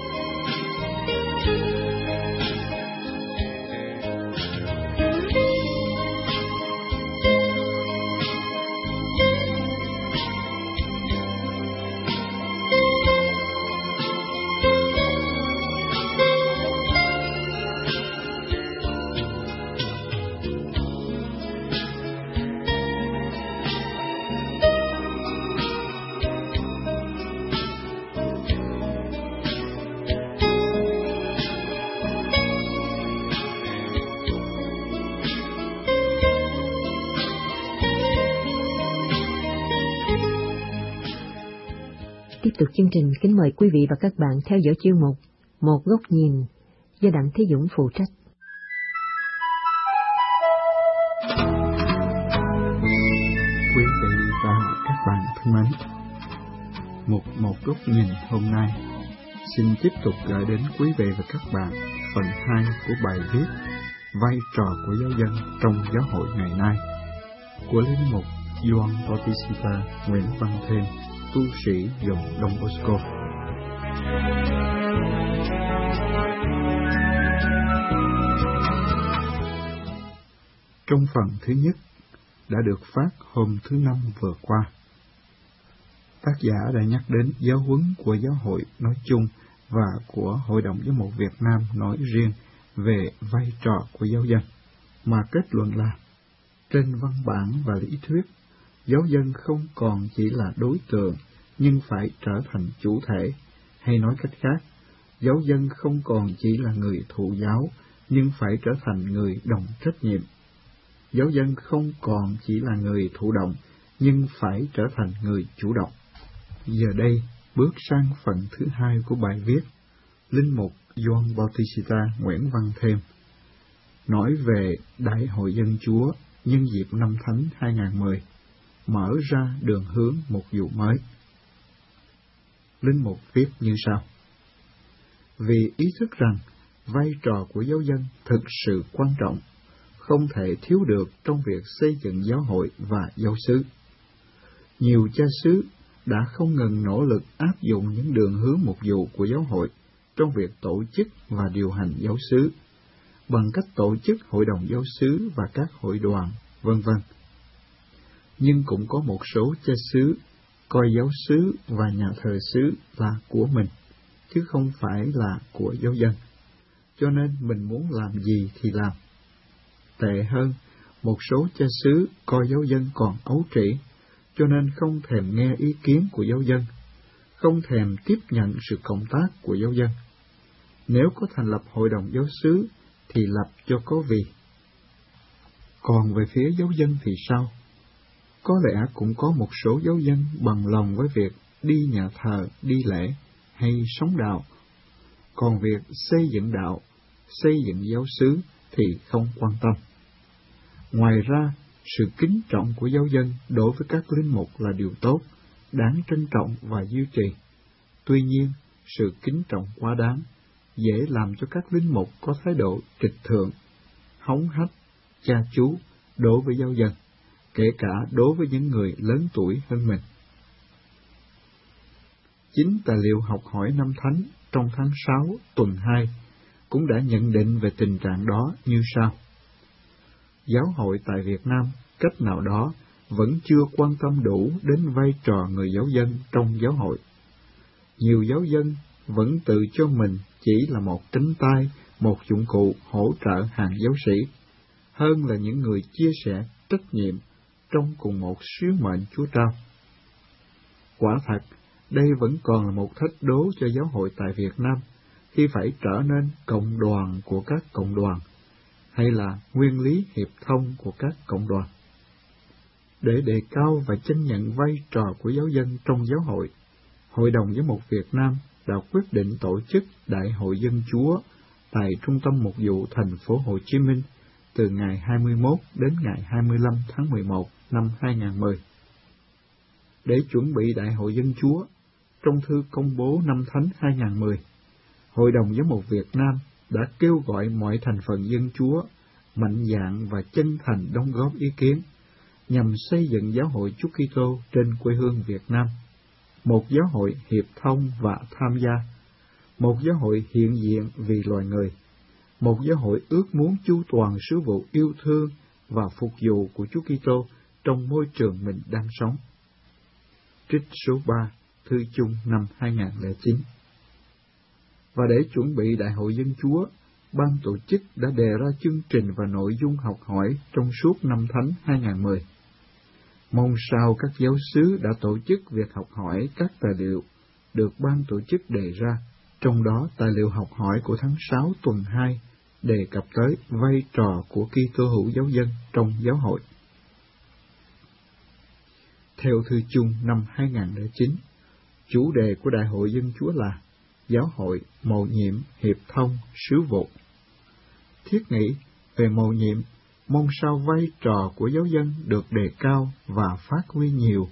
Tiếp tục chương trình, kính mời quý vị và các bạn theo dõi chuyên mục Một Góc Nhìn do Đặng Thế Dũng phụ trách. Quý vị và các bạn thân mến, Một Góc Nhìn hôm nay xin tiếp tục gửi đến quý vị và các bạn phần 2 của bài viết Vai trò của giáo dân trong giáo hội ngày nay của linh mục Gioan Bautista Nguyễn Văn Thêm, tu sĩ dòng Don Bosco. Trong phần thứ nhất đã được phát hôm thứ Năm vừa qua, tác giả đã nhắc đến giáo huấn của giáo hội nói chung và của Hội đồng Giám mục Việt Nam nói riêng về vai trò của giáo dân, mà kết luận là trên văn bản và lý thuyết, giáo dân không còn chỉ là đối tượng nhưng phải trở thành chủ thể, hay nói cách khác, giáo dân không còn chỉ là người thụ giáo nhưng phải trở thành người đồng trách nhiệm. Giáo dân không còn chỉ là người thụ động nhưng phải trở thành người chủ động. Giờ đây, bước sang phần thứ 2 của bài viết, linh mục Gioan Bautista Nguyễn Văn Thêm nói về Đại hội Dân Chúa nhân dịp năm Thánh 2010, mở ra đường hướng một vụ mới. Linh mục viết như sau: Vì ý thức rằng vai trò của giáo dân thực sự quan trọng, không thể thiếu được trong việc xây dựng giáo hội và giáo xứ. Nhiều cha xứ đã không ngừng nỗ lực áp dụng những đường hướng mục vụ của giáo hội trong việc tổ chức và điều hành giáo xứ, bằng cách tổ chức hội đồng giáo xứ và các hội đoàn, v.v. Nhưng cũng có một số cha xứ coi giáo xứ và nhà thờ xứ là của mình, chứ không phải là của giáo dân, cho nên mình muốn làm gì thì làm. Tệ hơn, một số cha xứ coi giáo dân còn ấu trĩ, cho nên không thèm nghe ý kiến của giáo dân, không thèm tiếp nhận sự cộng tác của giáo dân. Nếu có thành lập hội đồng giáo xứ thì lập cho có vì. Còn về phía giáo dân thì sao? Có lẽ cũng có một số giáo dân bằng lòng với việc đi nhà thờ, đi lễ hay sống đạo. Còn việc xây dựng đạo, xây dựng giáo xứ thì không quan tâm. Ngoài ra, sự kính trọng của giáo dân đối với các linh mục là điều tốt, đáng trân trọng và duy trì. Tuy nhiên, sự kính trọng quá đáng dễ làm cho các linh mục có thái độ trịch thượng, hống hách, cha chú đối với giáo dân, kể cả đối với những người lớn tuổi hơn mình. Chính tài liệu học hỏi năm Thánh trong tháng 6 tuần 2 cũng đã nhận định về tình trạng đó như sau: Giáo hội tại Việt Nam cách nào đó vẫn chưa quan tâm đủ đến vai trò người giáo dân trong giáo hội. Nhiều giáo dân vẫn tự cho mình chỉ là một cánh tay, một dụng cụ hỗ trợ hàng giáo sĩ, hơn là những người chia sẻ trách nhiệm trong cùng một sứ mệnh Chúa trao. Quả thật, đây vẫn còn là một thách đố cho giáo hội tại Việt Nam khi phải trở nên cộng đoàn của các cộng đoàn, hay là nguyên lý hiệp thông của các cộng đoàn. Để đề cao và chứng nhận vai trò của giáo dân trong giáo hội, Hội đồng Giám mục Việt Nam đã quyết định tổ chức Đại hội Dân Chúa tại Trung tâm Mục vụ thành phố Hồ Chí Minh từ ngày 21 đến ngày 25 tháng 11 năm 2010. Để chuẩn bị Đại hội Dân Chúa, trong thư công bố năm Thánh 2010, Hội đồng Giám mục Việt Nam đã kêu gọi mọi thành phần dân Chúa mạnh dạn và chân thành đóng góp ý kiến nhằm xây dựng giáo hội Chúa Kitô trên quê hương Việt Nam, một giáo hội hiệp thông và tham gia, một giáo hội hiện diện vì loài người, một giáo hội ước muốn chu toàn sứ vụ yêu thương và phục vụ của Chúa Kitô trong môi trường mình đang sống. Trích số 3, Thư chung năm 2009. Và để chuẩn bị Đại hội Dân Chúa, ban tổ chức đã đề ra chương trình và nội dung học hỏi trong suốt năm Thánh 2010. Mong sao các giáo xứ đã tổ chức việc học hỏi các tài liệu được ban tổ chức đề ra, trong đó tài liệu học hỏi của tháng 6 tuần 2 đề cập tới vai trò của Kitô hữu giáo dân trong giáo hội. Theo Thư chung năm 2009, chủ đề của Đại hội Dân Chúa là Giáo hội, mầu nhiệm, hiệp thông, sứ vụ. Thiết nghĩ về mầu nhiệm, mong sao vai trò của giáo dân được đề cao và phát huy nhiều.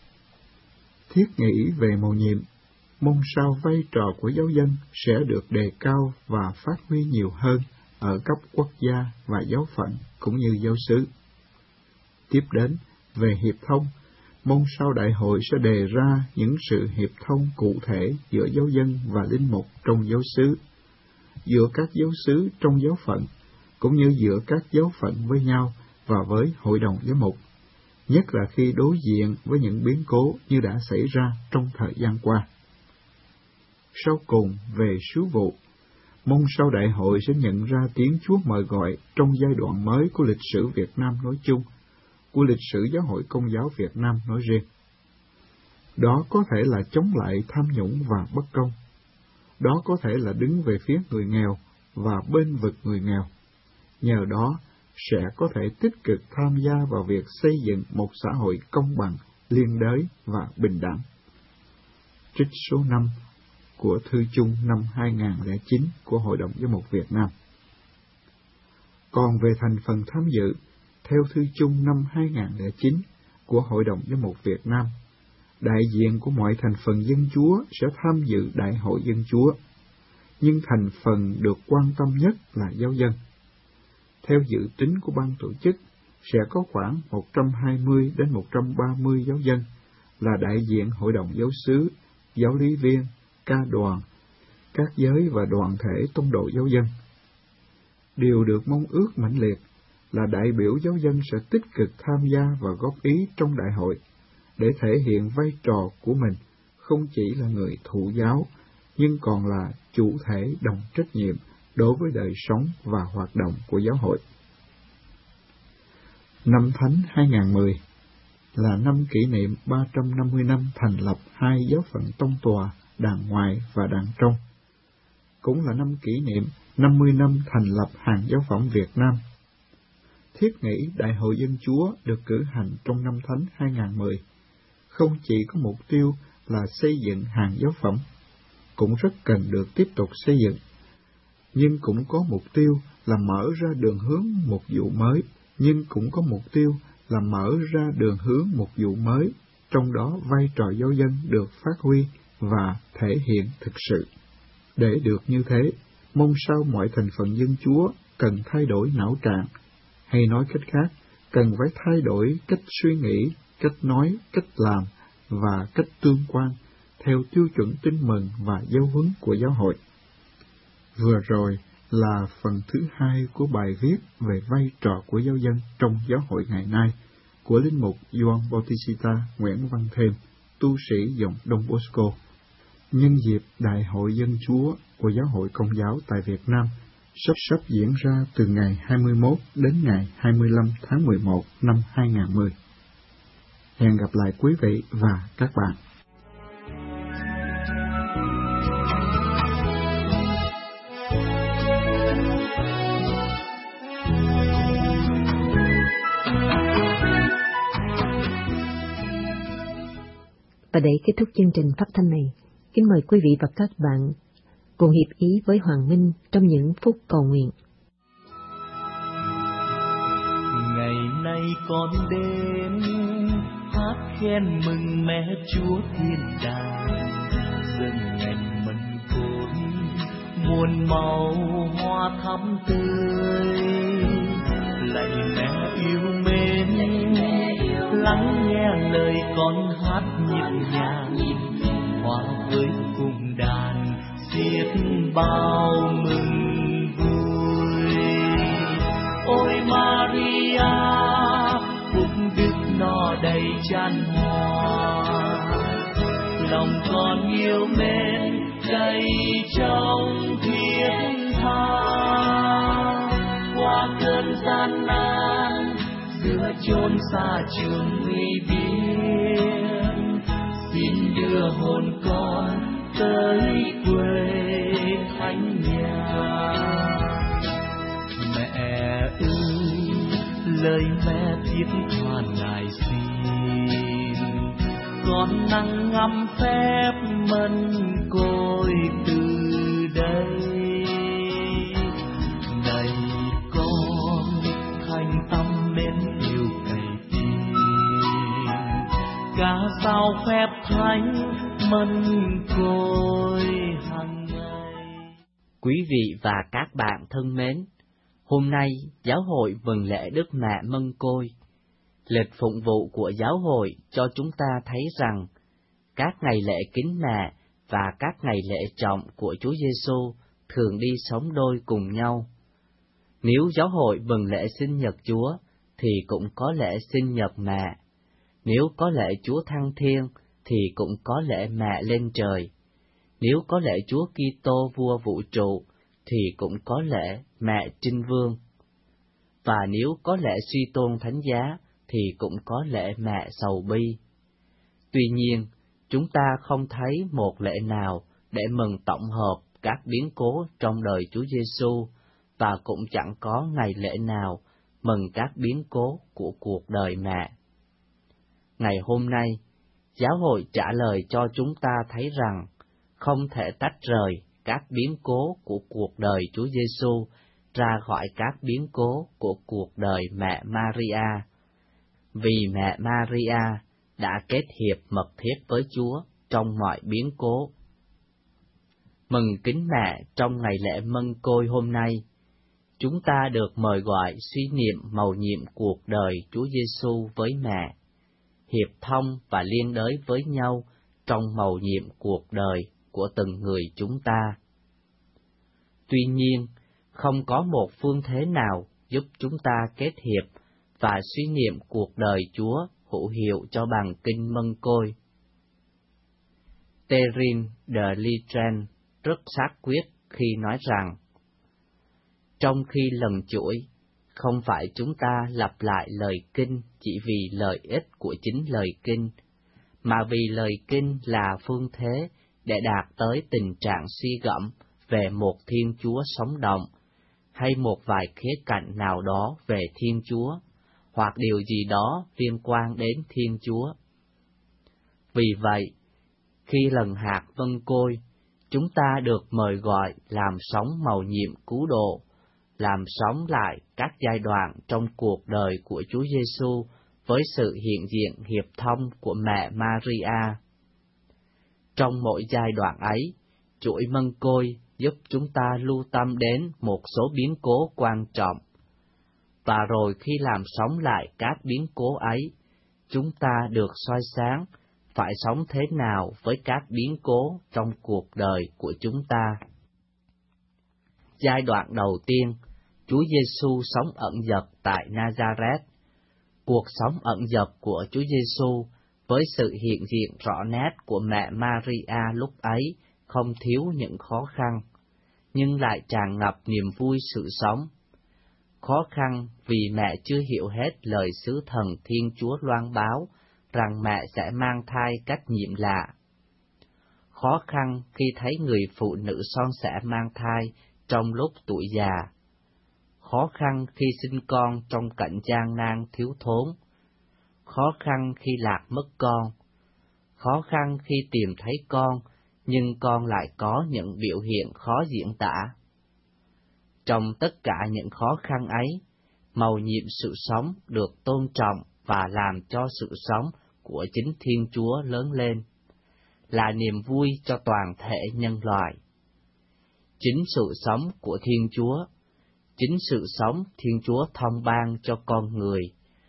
Thiết nghĩ về mầu nhiệm, mong sao vai trò của giáo dân sẽ được đề cao và phát huy nhiều hơn ở cấp quốc gia và giáo phận cũng như giáo xứ. Tiếp đến, về hiệp thông, mong sao đại hội sẽ đề ra những sự hiệp thông cụ thể giữa giáo dân và linh mục trong giáo xứ, giữa các giáo xứ trong giáo phận, cũng như giữa các giáo phận với nhau và với hội đồng giám mục, nhất là khi đối diện với những biến cố như đã xảy ra trong thời gian qua. Sau cùng, về sứ vụ, mong sao đại hội sẽ nhận ra tiếng Chúa mời gọi trong giai đoạn mới của lịch sử Việt Nam nói chung, của lịch sử giáo hội Công giáo Việt Nam nói riêng. Đó có thể là chống lại tham nhũng và bất công. Đó có thể là đứng về phía người nghèo và bên vực người nghèo. Nhờ đó, sẽ có thể tích cực tham gia vào việc xây dựng một xã hội công bằng, liên đới và bình đẳng. Trích số 5 của Thư chung năm 2009 của Hội đồng Giám mục Việt Nam. Còn về thành phần tham dự, theo Thư chung năm 2009 của Hội đồng Giám mục Việt Nam, đại diện của mọi thành phần Dân Chúa sẽ tham dự Đại hội Dân Chúa, nhưng thành phần được quan tâm nhất là giáo dân. Theo dự tính của ban tổ chức, sẽ có khoảng 120 đến 130 giáo dân là đại diện hội đồng giáo xứ, giáo lý viên, ca đoàn, các giới và đoàn thể tông độ giáo dân. Điều được mong ước mãnh liệt là đại biểu giáo dân sẽ tích cực tham gia và góp ý trong đại hội, để thể hiện vai trò của mình không chỉ là người thụ giáo, nhưng còn là chủ thể đồng trách nhiệm đối với đời sống và hoạt động của giáo hội. Năm Thánh 2010 là năm kỷ niệm 350 năm thành lập hai giáo phận tông tòa, đàn ngoài và đàn trong. Cũng là năm kỷ niệm 50 năm thành lập hàng giáo phẩm Việt Nam. Thiết nghĩ Đại hội Dân Chúa được cử hành trong năm Thánh 2010 không chỉ có mục tiêu là xây dựng hàng giáo phẩm, cũng rất cần được tiếp tục xây dựng, nhưng cũng có mục tiêu là mở ra đường hướng một vụ mới, một vụ mới, trong đó vai trò giáo dân được phát huy và thể hiện thực sự. Để được như thế, mong sao mọi thành phần Dân Chúa cần thay đổi não trạng, hay nói cách khác, cần phải thay đổi cách suy nghĩ, cách nói, cách làm và cách tương quan theo tiêu chuẩn tin mừng và giáo huấn của giáo hội. Vừa rồi là phần thứ 2 của bài viết về vai trò của giáo dân trong giáo hội ngày nay của linh mục Gioan Bautista Nguyễn Văn Thêm, tu sĩ dòng Đông Bosco, nhân dịp Đại hội Dân Chúa của Giáo hội Công giáo tại Việt Nam sắp diễn ra từ ngày 21 đến ngày 25 tháng 11 năm 2010. Hẹn gặp lại quý vị và các bạn. Và để kết thúc chương trình phát thanh này, kính mời quý vị và các bạn cùng hiệp ý với Hoàng Minh trong những phút cầu nguyện. Ngày nay con đến hát khen mừng mẹ Chúa Thiên Đàng, dâng ngành mân cốt muôn màu hoa thắm tươi, lạy mẹ yêu mến lắng nghe lời con hát nhịp nhàng, hòa với cung đàn xiết bao mừng vui. Ôi Maria, phúc đức no đầy chan hòa, lòng con yêu mến đầy trong thiết tha. Qua cơn gian nan giữa chốn xa trường nguy biên, xin đưa hồn con tới quê thánh nhà. Mẹ ơi, lời mẹ thiết tha ngài xin, con năng ngắm phép mân côi từ đây. Này con thành tâm mến yêu cày tin, ca sao phép thánh mân côi hàng ngày. Quý vị và các bạn thân mến, hôm nay Giáo hội Vâng Lễ Đức Mẹ Mân Côi. Lịch phụng vụ của giáo hội cho chúng ta thấy rằng các ngày lễ kính mẹ và các ngày lễ trọng của Chúa Giêsu thường đi sống đôi cùng nhau. Nếu giáo hội mừng lễ sinh nhật Chúa thì cũng có lễ sinh nhật mẹ. Nếu có lễ Chúa thăng thiên thì cũng có lễ mẹ lên trời. Nếu có lễ Chúa Kitô vua vũ trụ thì cũng có lễ mẹ trinh vương. Và nếu có lễ suy tôn thánh giá thì cũng có lễ mẹ sầu bi. Tuy nhiên, chúng ta không thấy một lễ nào để mừng tổng hợp các biến cố trong đời Chúa Giêsu, và cũng chẳng có ngày lễ nào mừng các biến cố của cuộc đời mẹ. Ngày hôm nay, giáo hội trả lời cho chúng ta thấy rằng không thể tách rời các biến cố của cuộc đời Chúa Giêsu ra khỏi các biến cố của cuộc đời mẹ Maria, vì mẹ Maria đã kết hiệp mật thiết với Chúa trong mọi biến cố. Mừng kính mẹ trong ngày lễ Mân Côi hôm nay, chúng ta được mời gọi suy niệm mầu nhiệm cuộc đời Chúa Giêsu với mẹ, hiệp thông và liên đới với nhau trong mầu nhiệm cuộc đời của từng người chúng ta. Tuy nhiên, không có một phương thế nào giúp chúng ta kết hiệp và suy niệm cuộc đời Chúa hữu hiệu cho bằng kinh Mân Côi. Terrin de Litren rất xác quyết khi nói rằng, trong khi lần chuỗi, không phải chúng ta lặp lại lời kinh chỉ vì lợi ích của chính lời kinh, mà vì lời kinh là phương thế để đạt tới tình trạng suy gẫm về một Thiên Chúa sống động, hay một vài khía cạnh nào đó về Thiên Chúa, hoặc điều gì đó liên quan đến Thiên Chúa. Vì vậy, khi lần hạt Mân Côi, chúng ta được mời gọi làm sống mầu nhiệm cứu độ, làm sống lại các giai đoạn trong cuộc đời của Chúa Giêsu với sự hiện diện hiệp thông của mẹ Maria. Trong mỗi giai đoạn ấy, chuỗi Mân Côi giúp chúng ta lưu tâm đến một số biến cố quan trọng. Và rồi khi làm sống lại các biến cố ấy, chúng ta được soi sáng phải sống thế nào với các biến cố trong cuộc đời của chúng ta. Giai đoạn đầu tiên, Chúa Giêsu sống ẩn dật tại Nazareth. Cuộc sống ẩn dật của Chúa Giêsu với sự hiện diện rõ nét của mẹ Maria lúc ấy không thiếu những khó khăn, nhưng lại tràn ngập niềm vui sự sống. Khó khăn vì mẹ chưa hiểu hết lời sứ thần Thiên Chúa loan báo rằng mẹ sẽ mang thai cách nhiệm lạ. Khó khăn khi thấy người phụ nữ son sẻ mang thai trong lúc tuổi già. Khó khăn khi sinh con trong cảnh gian nan thiếu thốn. Khó khăn khi lạc mất con. Khó khăn khi tìm thấy con, nhưng con lại có những biểu hiện khó diễn tả. Trong tất cả những khó khăn ấy, mầu nhiệm sự sống được tôn trọng và làm cho sự sống của chính Thiên Chúa lớn lên, là niềm vui cho toàn thể nhân loại. Chính sự sống của Thiên Chúa, chính sự sống Thiên Chúa thông ban cho con người,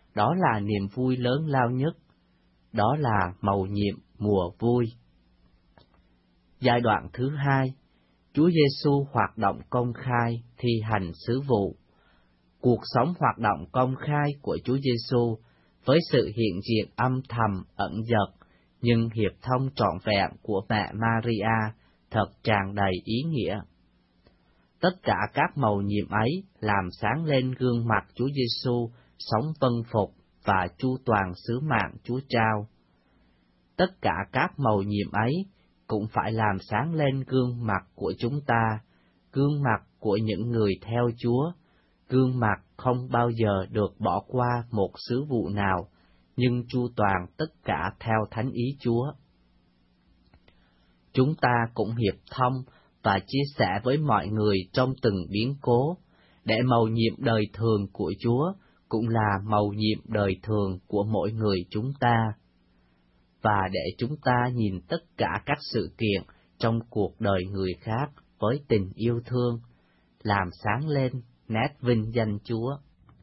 đó là niềm vui lớn lao nhất, đó là mầu nhiệm mùa vui. Giai đoạn thứ hai, Chúa Giêsu hoạt động công khai thi hành sứ vụ. Cuộc sống hoạt động công khai của Chúa Giêsu với sự hiện diện âm thầm ẩn dật nhưng hiệp thông trọn vẹn của mẹ Maria thật tràn đầy ý nghĩa. Tất cả các mầu nhiệm ấy làm sáng lên gương mặt Chúa Giêsu sống vâng phục và chu toàn sứ mạng Chúa trao. Tất cả các mầu nhiệm ấy cũng phải làm sáng lên gương mặt của chúng ta, gương mặt của những người theo Chúa, gương mặt không bao giờ được bỏ qua một sứ vụ nào, nhưng chu toàn tất cả theo thánh ý Chúa. Chúng ta cũng hiệp thông và chia sẻ với mọi người trong từng biến cố, để mầu nhiệm đời thường của Chúa cũng là mầu nhiệm đời thường của mỗi người chúng ta, và để chúng ta nhìn tất cả các sự kiện trong cuộc đời người khác với tình yêu thương, làm sáng lên nét vinh danh Chúa.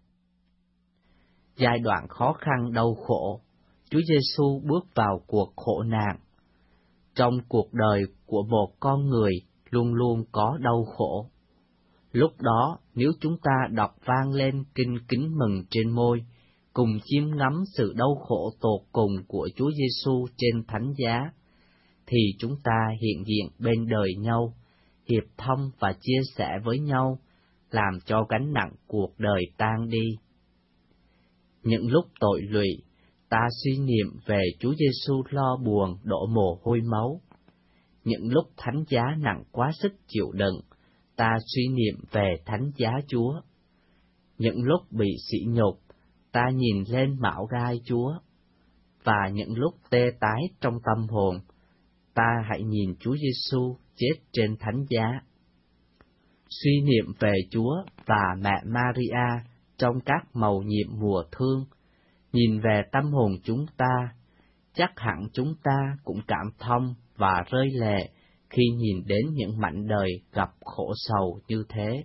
Giai đoạn khó khăn đau khổ, Chúa Giêsu bước vào cuộc khổ nạn. Trong cuộc đời của một con người luôn luôn có đau khổ. Lúc đó, nếu chúng ta đọc vang lên kinh kính mừng trên môi, cùng chiêm ngắm sự đau khổ tột cùng của Chúa Giêsu trên thánh giá, thì chúng ta hiện diện bên đời nhau, hiệp thông và chia sẻ với nhau, làm cho gánh nặng cuộc đời tan đi. Những lúc tội lụy, ta suy niệm về Chúa Giêsu lo buồn đổ mồ hôi máu. Những lúc thánh giá nặng quá sức chịu đựng, ta suy niệm về thánh giá Chúa. Những lúc bị sỉ nhục, ta nhìn lên mão gai Chúa. Và những lúc tê tái trong tâm hồn, ta hãy nhìn Chúa Giêsu chết trên thánh giá. Suy niệm về Chúa và mẹ Maria trong các mầu nhiệm mùa thương, nhìn về tâm hồn chúng ta, chắc hẳn chúng ta cũng cảm thông và rơi lệ khi nhìn đến những mảnh đời gặp khổ sầu như thế.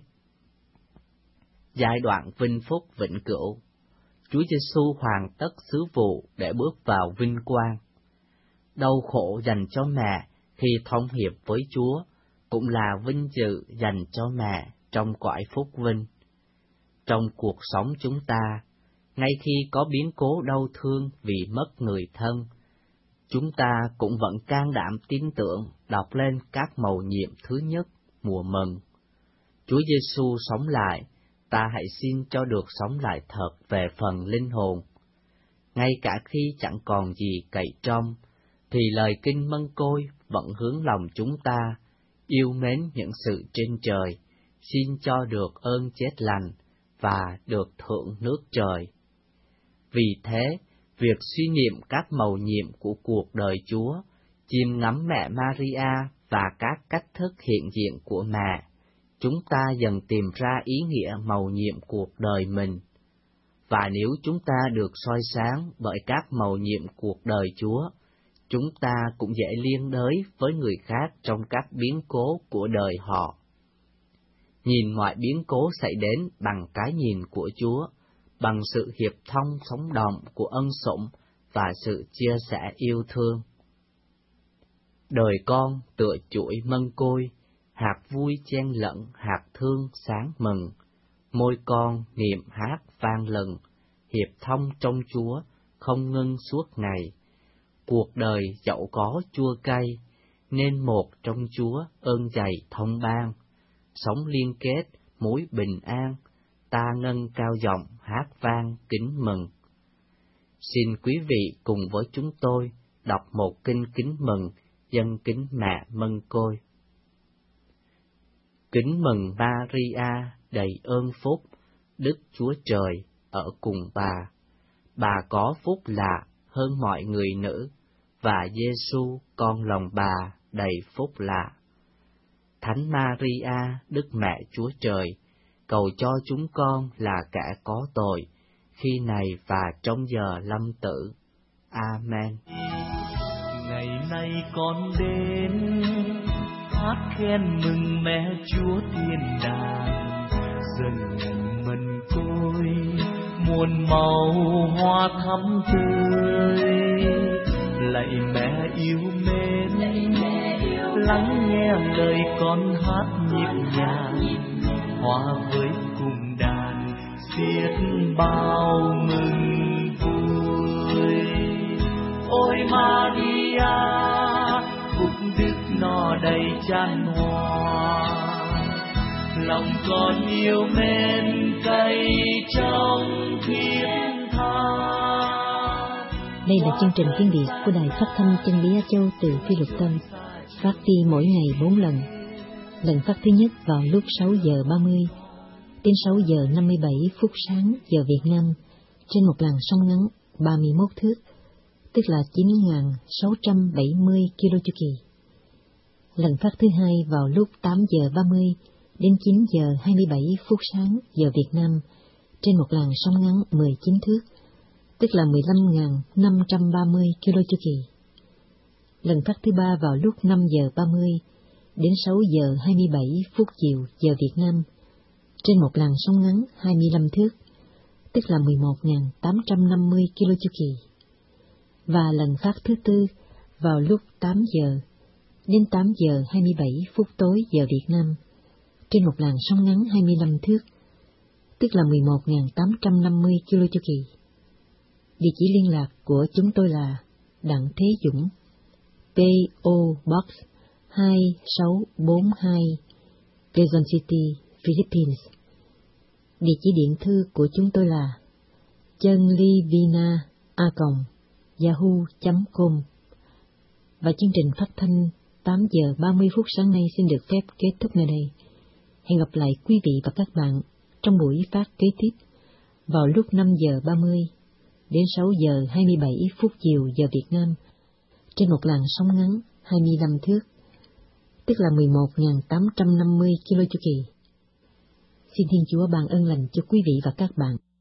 Giai đoạn vinh phúc vĩnh cửu, Chúa Giêsu hoàn tất sứ vụ để bước vào vinh quang. Đau khổ dành cho mẹ khi thông hiệp với Chúa cũng là vinh dự dành cho mẹ trong cõi phúc vinh. Trong cuộc sống chúng ta, ngay khi có biến cố đau thương vì mất người thân, chúng ta cũng vẫn can đảm tin tưởng đọc lên các mầu nhiệm thứ nhất mùa mừng. Chúa Giêsu sống lại, ta hãy xin cho được sống lại thật về phần linh hồn. Ngay cả khi chẳng còn gì cậy trong, thì lời kinh Mân Côi vẫn hướng lòng chúng ta yêu mến những sự trên trời, xin cho được ơn chết lành và được thưởng nước trời. Vì thế, việc suy niệm các mầu nhiệm của cuộc đời Chúa, chiêm ngắm mẹ Maria và các cách thức hiện diện của mẹ, chúng ta dần tìm ra ý nghĩa mầu nhiệm cuộc đời mình. Và nếu chúng ta được soi sáng bởi các mầu nhiệm cuộc đời Chúa, chúng ta cũng dễ liên đới với người khác trong các biến cố của đời họ. Nhìn mọi biến cố xảy đến bằng cái nhìn của Chúa, bằng sự hiệp thông sống động của ân sủng và sự chia sẻ yêu thương. Đời con tựa chuỗi mân côi, hạt vui chen lẫn hạt thương sáng mừng, môi con niệm hát vang lần, hiệp thông trong Chúa không ngưng suốt ngày. Cuộc đời dẫu có chua cay, nên một trong Chúa ơn dày thông ban, sống liên kết mối bình an, ta nâng cao giọng hát vang kính mừng. Xin quý vị cùng với chúng tôi đọc một kinh kính mừng dâng kính mẹ Mân Côi. Kính mừng Maria đầy ơn phúc, Đức Chúa Trời ở cùng bà. Bà có phúc lạ hơn mọi người nữ, và Giêsu con lòng bà đầy phúc lạ. Thánh Maria, Đức Mẹ Chúa Trời, cầu cho chúng con là kẻ có tội, khi này và trong giờ lâm tử. Amen. Ngày nay con đến hát khen mừng mẹ Chúa thiên đàng, dâng mân côi muôn muôn màu hoa thắm tươi. Lạy mẹ yêu mến, lắng nghe lời con hát nhịp nhàng, hòa với cùng đàn xiết bao mừng vui. Ôi Maria, phúc đức no đầy chan hòa, lòng con yêu mến cày trong thiên tha. Đây là chương trình tiếng Việt của Đài Phát thanh Chân lý Á Châu từ Phi Luật Tân, phát đi mỗi ngày 4 lần. Lần phát thứ nhất vào lúc 6 giờ 30 đến 6 giờ 57 phút sáng giờ Việt Nam trên một làn sóng ngắn 31 thước, tức là 9.670 km chu kỳ. Lần phát thứ hai vào lúc 8 giờ 30 đến 9 giờ 27 phút sáng giờ Việt Nam trên một làn sóng ngắn 19 thước, tức là 15.530 km chu kỳ. Lần phát thứ ba vào lúc 5 giờ 30 đến 6 giờ 27 phút chiều giờ Việt Nam trên một làn sóng ngắn 25 thước, tức là 11.850 km chu kỳ. Và lần phát thứ tư vào lúc 8 giờ đến 8 giờ 27 phút tối giờ Việt Nam trên một làn sóng ngắn 25 thước, tức là 11.850 km chu kỳ. Địa chỉ liên lạc của chúng tôi là Đặng Thế Dũng, P.O. Box 2642, Quezon City, Philippines. Địa chỉ điện thư của chúng tôi là chanlivina@yahoo.com. Và chương trình phát thanh 8 giờ 30 phút sáng nay xin được phép kết thúc nơi đây. Hẹn gặp lại quý vị và các bạn trong buổi phát kế tiếp vào lúc 5 giờ 30 đến 6 giờ 27 phút chiều giờ Việt Nam trên một làn sóng ngắn 25 thước, tức là 11.850 km chu kỳ. Xin Thiên Chúa ban ơn lành cho quý vị và các bạn.